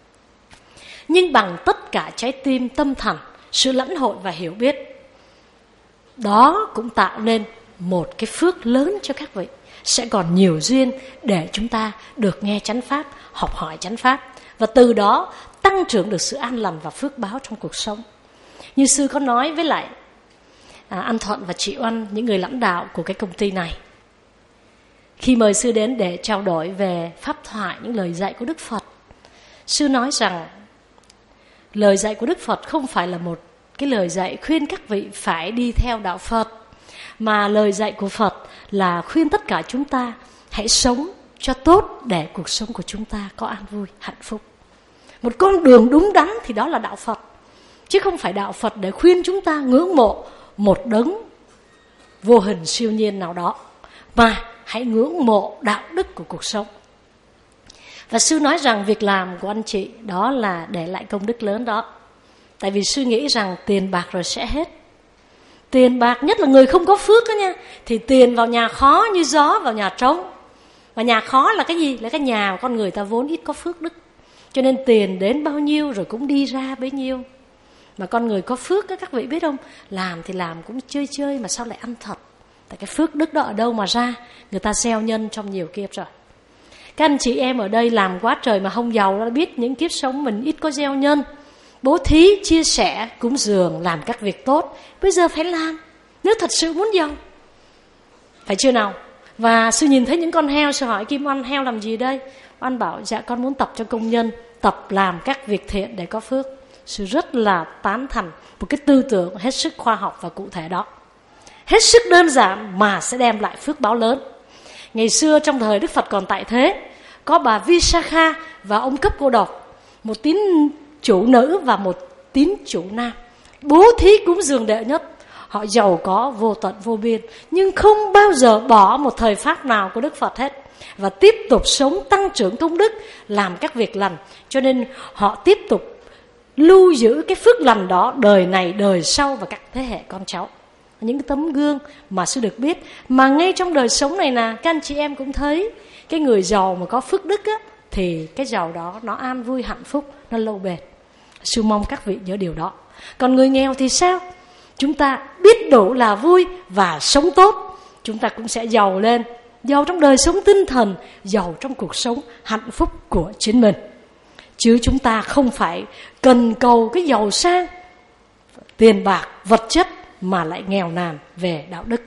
Nhưng bằng tất cả trái tim, tâm thần, sự lãnh hội và hiểu biết, đó cũng tạo nên một cái phước lớn cho các vị. Sẽ còn nhiều duyên để chúng ta được nghe chánh pháp, học hỏi chánh pháp, và từ đó tăng trưởng được sự an lành và phước báo trong cuộc sống. Như sư có nói với lại anh Thuận và chị Oanh, những người lãnh đạo của cái công ty này, khi mời sư đến để trao đổi về pháp thoại, những lời dạy của Đức Phật, sư nói rằng lời dạy của Đức Phật không phải là một cái lời dạy khuyên các vị phải đi theo đạo Phật, mà lời dạy của Phật là khuyên tất cả chúng ta hãy sống cho tốt để cuộc sống của chúng ta có an vui, hạnh phúc. Một con đường đúng đắn thì đó là đạo Phật, chứ không phải đạo Phật để khuyên chúng ta ngưỡng mộ một đấng vô hình siêu nhiên nào đó, mà hãy ngưỡng mộ đạo đức của cuộc sống. Và sư nói rằng việc làm của anh chị đó là để lại công đức lớn đó. Tại vì sư nghĩ rằng tiền bạc rồi sẽ hết. Tiền bạc, nhất là người không có phước đó nha, thì tiền vào nhà khó như gió vào nhà trống. Và nhà khó là cái gì? Là cái nhà mà con người ta vốn ít có phước đức. Cho nên tiền đến bao nhiêu rồi cũng đi ra bấy nhiêu. Mà con người có phước đó, các vị biết không? Làm thì làm cũng chơi chơi mà sao lại ăn thật. Tại cái phước đức đó ở đâu mà ra? Người ta gieo nhân trong nhiều kiếp rồi. Các anh chị em ở đây làm quá trời mà không giàu, đã biết những kiếp sống mình ít có gieo nhân, bố thí, chia sẻ, cúng dường, làm các việc tốt. Bây giờ phải làm, nếu thật sự muốn giàu, phải chưa nào? Và sư nhìn thấy những con heo, sư hỏi Kim Oanh, heo làm gì đây? Oanh bảo dạ con muốn tập cho công nhân, tập làm các việc thiện để có phước. Sư rất là tán thành một cái tư tưởng hết sức khoa học và cụ thể đó. Hết sức đơn giản mà sẽ đem lại phước báo lớn. Ngày xưa trong thời Đức Phật còn tại thế, có bà Visakha và ông Cấp Cô Độc, một tín chủ nữ và một tín chủ nam, bố thí cúng dường đệ nhất. Họ giàu có vô tận vô biên, nhưng không bao giờ bỏ một thời pháp nào của Đức Phật hết, và tiếp tục sống tăng trưởng công đức, làm các việc lành. Cho nên họ tiếp tục lưu giữ cái phước lành đó đời này đời sau và các thế hệ con cháu. Những cái tấm gương mà sư được biết, mà ngay trong đời sống này nè, các anh chị em cũng thấy cái người giàu mà có phước đức á, thì cái giàu đó nó an vui hạnh phúc, nó lâu bền. Sư mong các vị nhớ điều đó. Còn người nghèo thì sao? Chúng ta biết đủ là vui và sống tốt, chúng ta cũng sẽ giàu lên, giàu trong đời sống tinh thần, giàu trong cuộc sống hạnh phúc của chính mình. Chứ chúng ta không phải cần cầu cái giàu sang, tiền bạc, vật chất, mà lại nghèo nàn về đạo đức.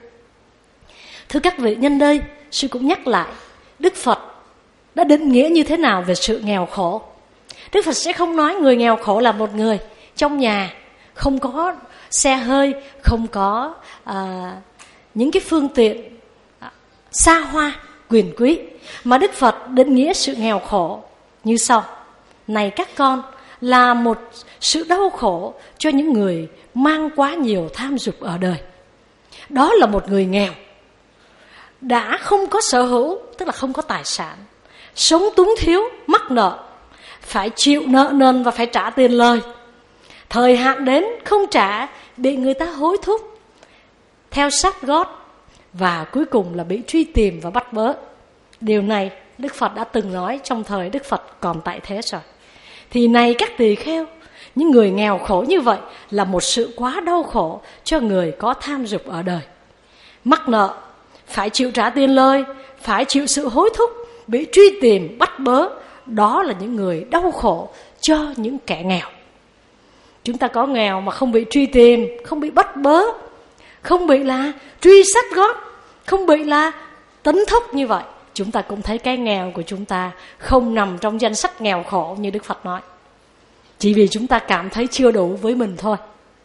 Thưa các vị, nhân đây sư cũng nhắc lại Đức Phật đã định nghĩa như thế nào về sự nghèo khổ. Đức Phật sẽ không nói người nghèo khổ là một người trong nhà, không có xe hơi, không có những cái phương tiện xa hoa, quyền quý, mà Đức Phật định nghĩa sự nghèo khổ như sau: này các con, là một sự đau khổ cho những người mang quá nhiều tham dục ở đời. Đó là một người nghèo, đã không có sở hữu, tức là không có tài sản, sống túng thiếu, mắc nợ, phải chịu nợ nần và phải trả tiền lời. Thời hạn đến không trả, bị người ta hối thúc, theo sát gót, và cuối cùng là bị truy tìm và bắt bớ. Điều này Đức Phật đã từng nói trong thời Đức Phật còn tại thế rồi. Thì này các tỳ kheo, những người nghèo khổ như vậy là một sự quá đau khổ cho người có tham dục ở đời. Mắc nợ, phải chịu trả tiền lời, phải chịu sự hối thúc, bị truy tìm, bắt bớ. Đó là những người đau khổ cho những kẻ nghèo. Chúng ta có nghèo mà không bị truy tìm, không bị bắt bớ, không bị là truy sát gót, không bị là tấn thúc như vậy, chúng ta cũng thấy cái nghèo của chúng ta không nằm trong danh sách nghèo khổ như Đức Phật nói. Chỉ vì chúng ta cảm thấy chưa đủ với mình thôi.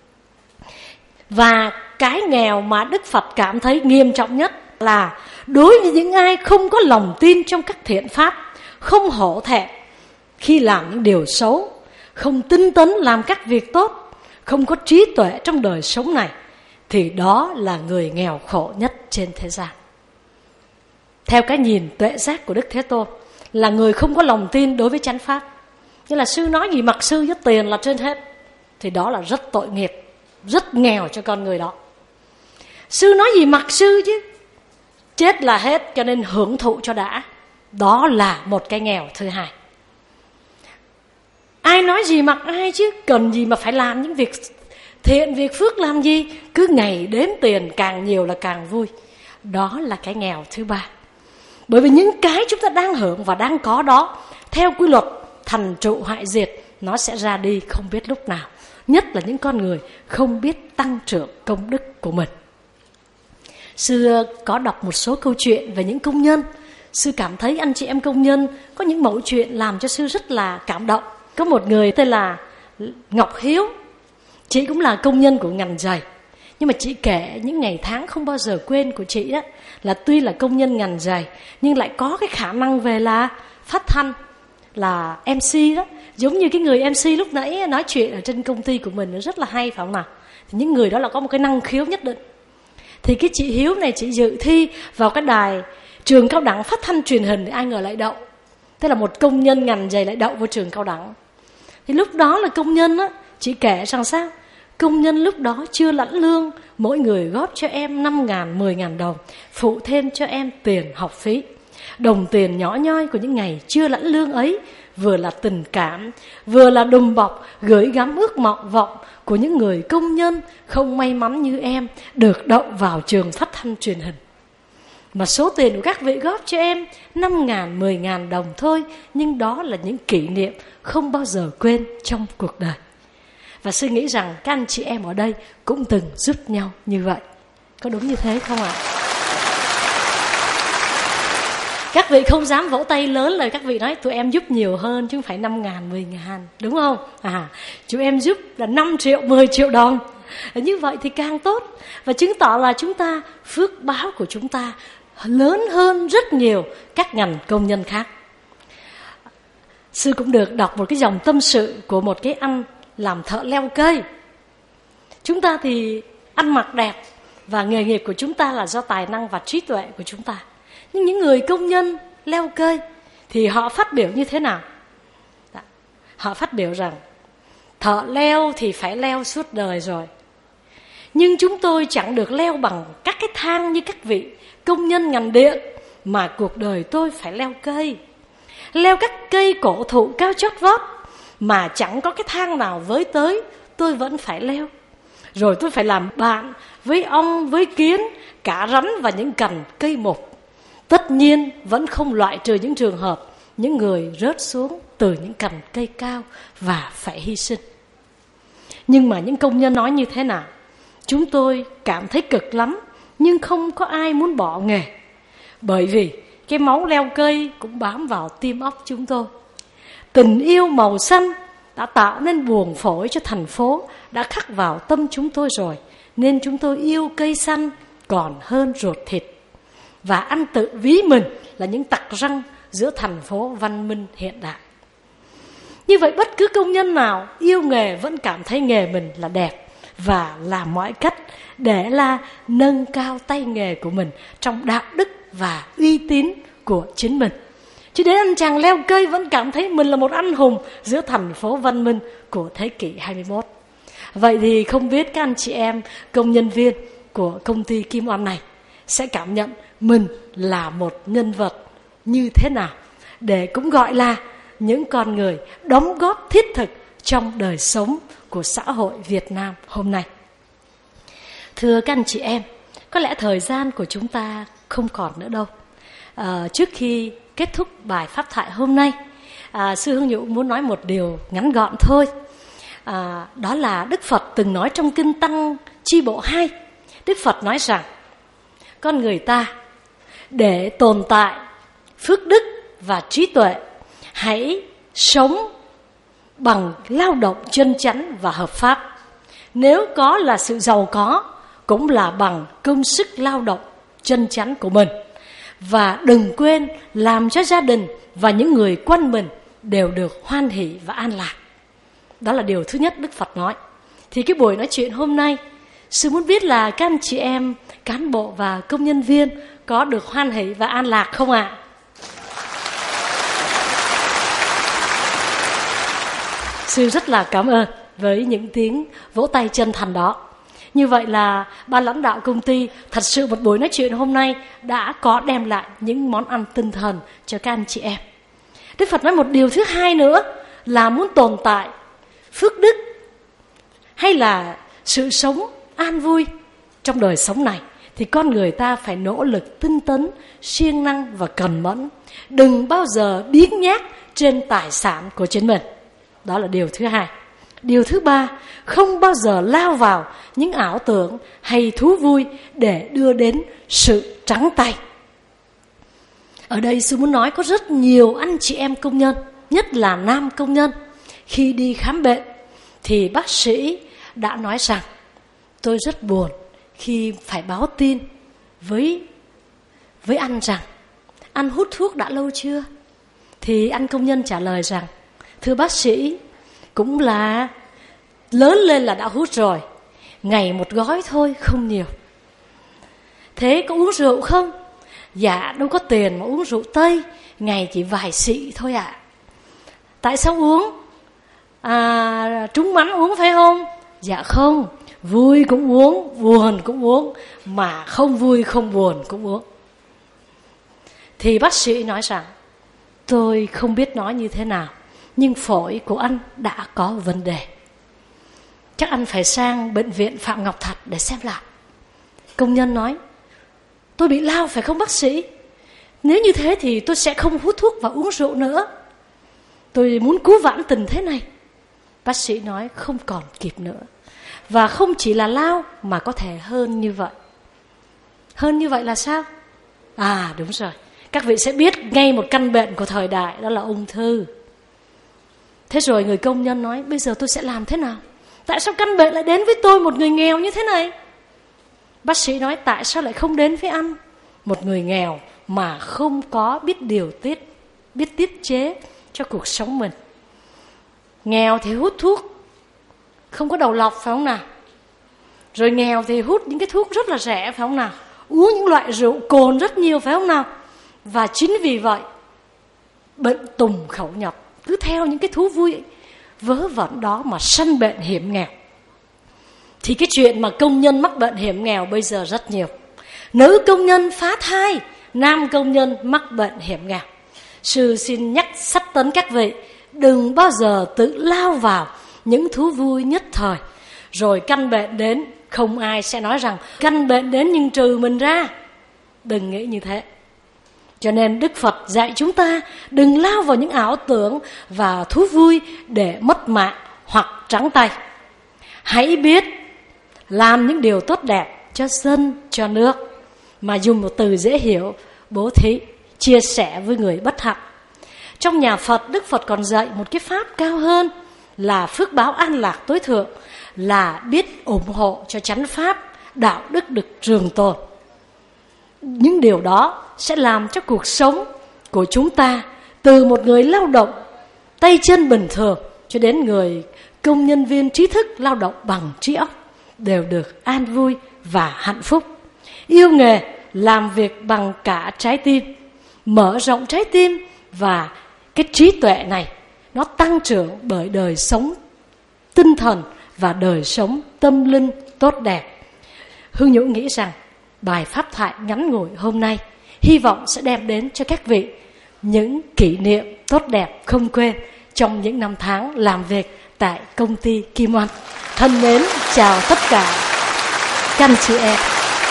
Và cái nghèo mà Đức Phật cảm thấy nghiêm trọng nhất là đối với những ai không có lòng tin trong các thiện pháp, không hổ thẹn khi làm những điều xấu, không tinh tấn làm các việc tốt, không có trí tuệ trong đời sống này, thì đó là người nghèo khổ nhất trên thế gian. Theo cái nhìn tuệ giác của Đức Thế Tôn, là người không có lòng tin đối với chánh pháp. Như là sư nói gì mặc sư với tiền là trên hết, thì đó là rất tội nghiệp, rất nghèo cho con người đó. Sư nói gì mặc sư chứ, chết là hết, cho nên hưởng thụ cho đã. Đó là một cái nghèo thứ hai. Ai nói gì mặc ai chứ, cần gì mà phải làm những việc thiện, việc phước làm gì, cứ ngày đếm tiền càng nhiều là càng vui. Đó là cái nghèo thứ ba. Bởi vì những cái chúng ta đang hưởng và đang có đó, theo quy luật thành trụ hoại diệt, nó sẽ ra đi không biết lúc nào. Nhất là những con người không biết tăng trưởng công đức của mình. Sư có đọc một số câu chuyện về những công nhân. Sư cảm thấy anh chị em công nhân có những mẩu chuyện làm cho sư rất là cảm động. Có một người tên là Ngọc Hiếu. Chị cũng là công nhân của ngành giày. Nhưng mà chị kể những ngày tháng không bao giờ quên của chị đó, là tuy là công nhân ngành giày nhưng lại có cái khả năng về là phát thanh, là MC đó. Giống như cái người MC lúc nãy nói chuyện ở trên công ty của mình, nó rất là hay, phải không nào? Thì những người đó là có một cái năng khiếu nhất định. Thì cái chị Hiếu này, chị dự thi vào cái đài trường cao đẳng phát thanh truyền hình, thì ai ngờ lại đậu. Thế là một công nhân ngành giày lại đậu vào trường cao đẳng. Thì lúc đó là công nhân á, chị kể rằng sao? Công nhân lúc đó chưa lãnh lương, mỗi người góp cho em 5.000, 10.000 đồng, phụ thêm cho em tiền học phí. Đồng tiền nhỏ nhoi của những ngày chưa lãnh lương ấy, vừa là tình cảm, vừa là đùm bọc, gửi gắm ước vọng của những người công nhân không may mắn như em được đậu vào trường phát thanh truyền hình. Mà số tiền của các vị góp cho em 5.000, 10.000 đồng thôi, nhưng đó là những kỷ niệm không bao giờ quên trong cuộc đời. Và sư nghĩ rằng các anh chị em ở đây cũng từng giúp nhau như vậy. Có đúng như thế không ạ? Các vị không dám vỗ tay lớn lời, các vị nói tụi em giúp nhiều hơn chứ không phải 5.000, 10.000, đúng không? Chúng em giúp là 5 triệu, 10 triệu đồng. Như vậy thì càng tốt. Và chứng tỏ là chúng ta, phước báo của chúng ta lớn hơn rất nhiều các ngành công nhân khác. Sư cũng được đọc một cái dòng tâm sự của một cái anh làm thợ leo cây. Chúng ta thì ăn mặc đẹp và nghề nghiệp của chúng ta là do tài năng và trí tuệ của chúng ta. Nhưng những người công nhân leo cây thì họ phát biểu như thế nào? Họ phát biểu rằng thợ leo thì phải leo suốt đời rồi, nhưng chúng tôi chẳng được leo bằng các cái thang như các vị công nhân ngành điện, mà cuộc đời tôi phải leo cây. Leo các cây cổ thụ cao chót vót mà chẳng có cái thang nào với tới, tôi vẫn phải leo. Rồi tôi phải làm bạn với ong, với kiến, cả rắn và những cành cây mục. Tất nhiên vẫn không loại trừ những trường hợp những người rớt xuống từ những cành cây cao và phải hy sinh. Nhưng mà những công nhân nói như thế nào? Chúng tôi cảm thấy cực lắm, nhưng không có ai muốn bỏ nghề. Bởi vì cái máu leo cây cũng bám vào tim óc chúng tôi. Tình yêu màu xanh đã tạo nên buồng phổi cho thành phố, đã khắc vào tâm chúng tôi rồi, nên chúng tôi yêu cây xanh còn hơn ruột thịt, và ăn tự ví mình là những tặc răng giữa thành phố văn minh hiện đại. Như vậy bất cứ công nhân nào yêu nghề vẫn cảm thấy nghề mình là đẹp và làm mọi cách để là nâng cao tay nghề của mình trong đạo đức và uy tín của chính mình. Chứ đến anh chàng leo cây vẫn cảm thấy mình là một anh hùng giữa thành phố văn minh của thế kỷ 21. Vậy thì không biết các anh chị em công nhân viên của công ty Kim Oanh này sẽ cảm nhận mình là một nhân vật như thế nào, để cũng gọi là những con người đóng góp thiết thực trong đời sống của xã hội Việt Nam hôm nay. Thưa các anh chị em, có lẽ thời gian của chúng ta không còn nữa đâu. Trước khi kết thúc bài pháp thoại hôm nay, Sư Hương Nhũ muốn nói một điều ngắn gọn thôi. Đó là Đức Phật từng nói trong Kinh Tăng Chi Bộ 2. Đức Phật nói rằng con người ta để tồn tại phước đức và trí tuệ, hãy sống bằng lao động chân chánh và hợp pháp. Nếu có là sự giàu có, cũng là bằng công sức lao động chân chánh của mình. Và đừng quên làm cho gia đình và những người quanh mình đều được hoan hỷ và an lạc. Đó là điều thứ nhất Đức Phật nói. Thì cái buổi nói chuyện hôm nay, Sư muốn biết là các anh chị em cán bộ và công nhân viên có được hoan hỷ và an lạc không ạ? Sư rất là cảm ơn với những tiếng vỗ tay chân thành đó. Như vậy là ban lãnh đạo công ty thật sự một buổi nói chuyện hôm nay đã có đem lại những món ăn tinh thần cho các anh chị em. Đức Phật nói một điều thứ hai nữa là muốn tồn tại phước đức hay là sự sống an vui trong đời sống này thì con người ta phải nỗ lực tinh tấn, siêng năng và cần mẫn. Đừng bao giờ biếng nhác trên tài sản của chính mình. Đó là điều thứ hai. Điều thứ ba, không bao giờ lao vào những ảo tưởng hay thú vui để đưa đến sự trắng tay. Ở đây Sư muốn nói có rất nhiều anh chị em công nhân, nhất là nam công nhân, khi đi khám bệnh thì bác sĩ đã nói rằng tôi rất buồn khi phải báo tin với anh rằng anh hút thuốc đã lâu chưa? Thì anh công nhân trả lời rằng thưa bác sĩ, cũng là lớn lên là đã hút rồi, ngày một gói thôi, không nhiều. Thế có uống rượu không? Dạ đâu có tiền mà uống rượu Tây, ngày chỉ vài xị thôi ạ. Tại sao uống? Trúng mắn uống phải không? Dạ không, vui cũng uống, buồn cũng uống, mà không vui không buồn cũng uống. Thì bác sĩ nói rằng tôi không biết nói như thế nào, nhưng phổi của anh đã có vấn đề, chắc anh phải sang bệnh viện Phạm Ngọc Thạch để xem lại. Công nhân nói tôi bị lao phải không bác sĩ? Nếu như thế thì tôi sẽ không hút thuốc và uống rượu nữa. Tôi muốn cứu vãn tình thế này. Bác sĩ nói không còn kịp nữa. Và không chỉ là lao mà có thể hơn như vậy. Hơn như vậy là sao? Đúng rồi, các vị sẽ biết ngay một căn bệnh của thời đại, đó là ung thư. Thế rồi người công nhân nói bây giờ tôi sẽ làm thế nào? Tại sao căn bệnh lại đến với tôi, một người nghèo như thế này? Bác sĩ nói tại sao lại không đến với anh, một người nghèo mà không có biết điều tiết, biết tiết chế cho cuộc sống mình. Nghèo thì hút thuốc không có đầu lọc phải không nào? Rồi nghèo thì hút những cái thuốc rất là rẻ phải không nào? Uống những loại rượu cồn rất nhiều phải không nào? Và chính vì vậy bệnh tùng khẩu nhập, cứ theo những cái thú vui vớ vẩn đó mà sanh bệnh hiểm nghèo. Thì cái chuyện mà công nhân mắc bệnh hiểm nghèo bây giờ rất nhiều. Nữ công nhân phá thai, nam công nhân mắc bệnh hiểm nghèo. Sư xin nhắc sắt tấn các vị, đừng bao giờ tự lao vào những thú vui nhất thời. Rồi căn bệnh đến, không ai sẽ nói rằng căn bệnh đến nhưng trừ mình ra. Đừng nghĩ như thế. Cho nên Đức Phật dạy chúng ta đừng lao vào những ảo tưởng và thú vui để mất mạng hoặc trắng tay. Hãy biết làm những điều tốt đẹp cho dân, cho nước, mà dùng một từ dễ hiểu, bố thí, chia sẻ với người bất hạnh. Trong nhà Phật, Đức Phật còn dạy một cái pháp cao hơn, là phước báo an lạc tối thượng, là biết ủng hộ cho chánh pháp, đạo đức được trường tồn. Những điều đó sẽ làm cho cuộc sống của chúng ta, từ một người lao động tay chân bình thường cho đến người công nhân viên trí thức lao động bằng trí óc, đều được an vui và hạnh phúc. Yêu nghề, làm việc bằng cả trái tim, mở rộng trái tim, và cái trí tuệ này nó tăng trưởng bởi đời sống tinh thần và đời sống tâm linh tốt đẹp. Hương Nhũ nghĩ rằng bài pháp thoại ngắn ngủi hôm nay hy vọng sẽ đem đến cho các vị những kỷ niệm tốt đẹp không quên trong những năm tháng làm việc tại công ty Kim Oanh. Thân mến chào tất cả các anh chị em.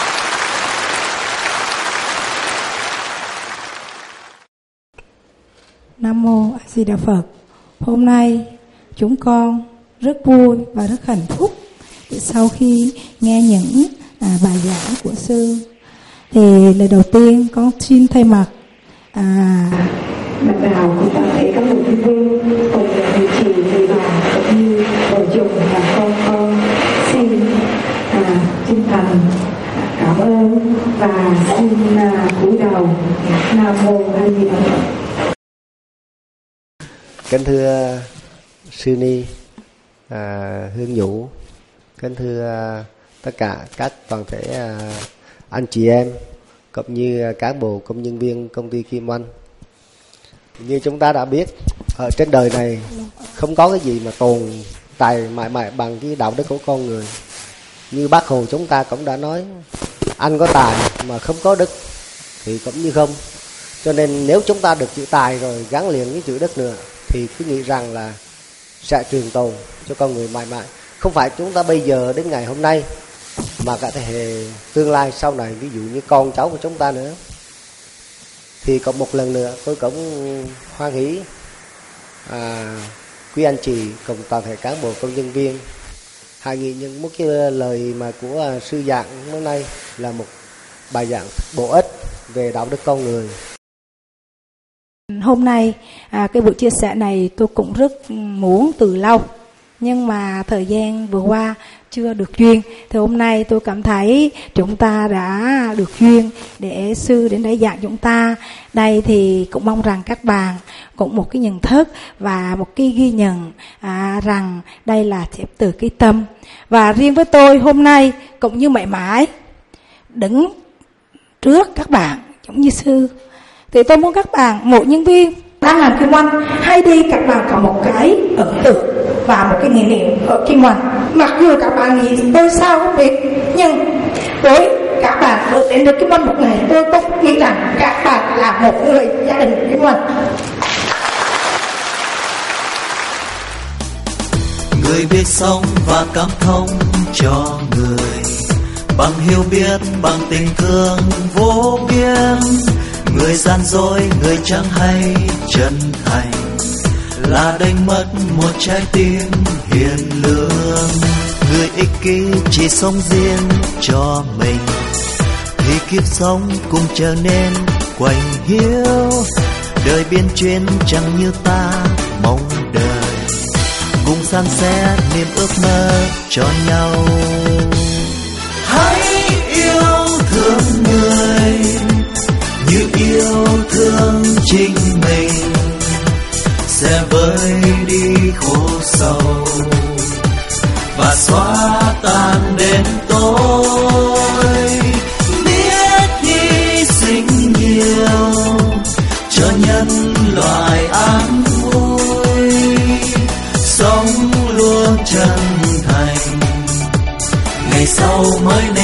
Nam mô A Di Đà Phật. Hôm nay chúng con rất vui và rất hạnh phúc sau khi nghe những bài giảng của sư. Thì lời đầu tiên con xin thay mặt mặt đạo của toàn thể các bộ nhân viên cùng người chị, người bà cũng như vợ chồng và con xin chân thành cảm ơn và xin cúi đầu. Nam mô A Di Đà Phật. Kính thưa Sư Ni, Hương Nhũ, kính thưa tất cả các toàn thể anh chị em cũng như cán bộ công nhân viên công ty Kim Oanh. Như chúng ta đã biết, ở trên đời này không có cái gì mà tồn tại mãi mãi bằng cái đạo đức của con người. Như Bác Hồ chúng ta cũng đã nói, anh có tài mà không có đức thì cũng như không. Cho nên nếu chúng ta được chữ tài rồi gắn liền với chữ đức nữa thì cứ nghĩ rằng là sẽ trường tồn cho con người mãi mãi. Không phải chúng ta bây giờ đến ngày hôm nay, mà cả thế hệ tương lai sau này, ví dụ như con cháu của chúng ta nữa. Thì còn một lần nữa tôi cũng hoan hỷ quý anh chị cùng toàn thể cán bộ công nhân viên hãy nghĩ những một cái lời mà của sư giảng hôm nay là một bài giảng bổ ích về đạo đức con người. Hôm nay cái buổi chia sẻ này tôi cũng rất muốn từ lâu, nhưng mà thời gian vừa qua chưa được duyên. Thì hôm nay tôi cảm thấy chúng ta đã được duyên để sư đến đây dạy chúng ta. Đây thì cũng mong rằng các bạn cũng một cái nhận thức và một cái ghi nhận rằng đây là từ cái tâm. Và riêng với tôi hôm nay cũng như mãi mãi đứng trước các bạn giống như sư, thì tôi muốn các bạn, mỗi nhân viên đang làm Kim Oanh, hay đi các bạn có một cái ấn tượng và một cái nghề niệm ở Kim Oanh. Mặc dù các bạn nghĩ tôi sao không biết, nhưng với các bạn được đến được Kim Oanh một ngày, tôi cũng nghĩ rằng các bạn là một người gia đình Kim Oanh. Người biết sống và cảm thông cho người, bằng hiểu biết, bằng tình thương vô biên. Người gian dối, người chẳng hay chân thành, là đánh mất một trái tim hiền lương. Người ích kỷ chỉ sống riêng cho mình, thì kiếp sống cũng trở nên quạnh hiu. Đời biên chuyên chẳng như ta mong đợi, cùng san sẻ niềm ước mơ cho nhau. Hãy yêu thương người như yêu thương chính mình, sẽ vơi đi khổ sầu và xóa tan đến tối. Biết hy sinh nhiều cho nhân loại an vui, sống luôn chân thành, ngày sau mới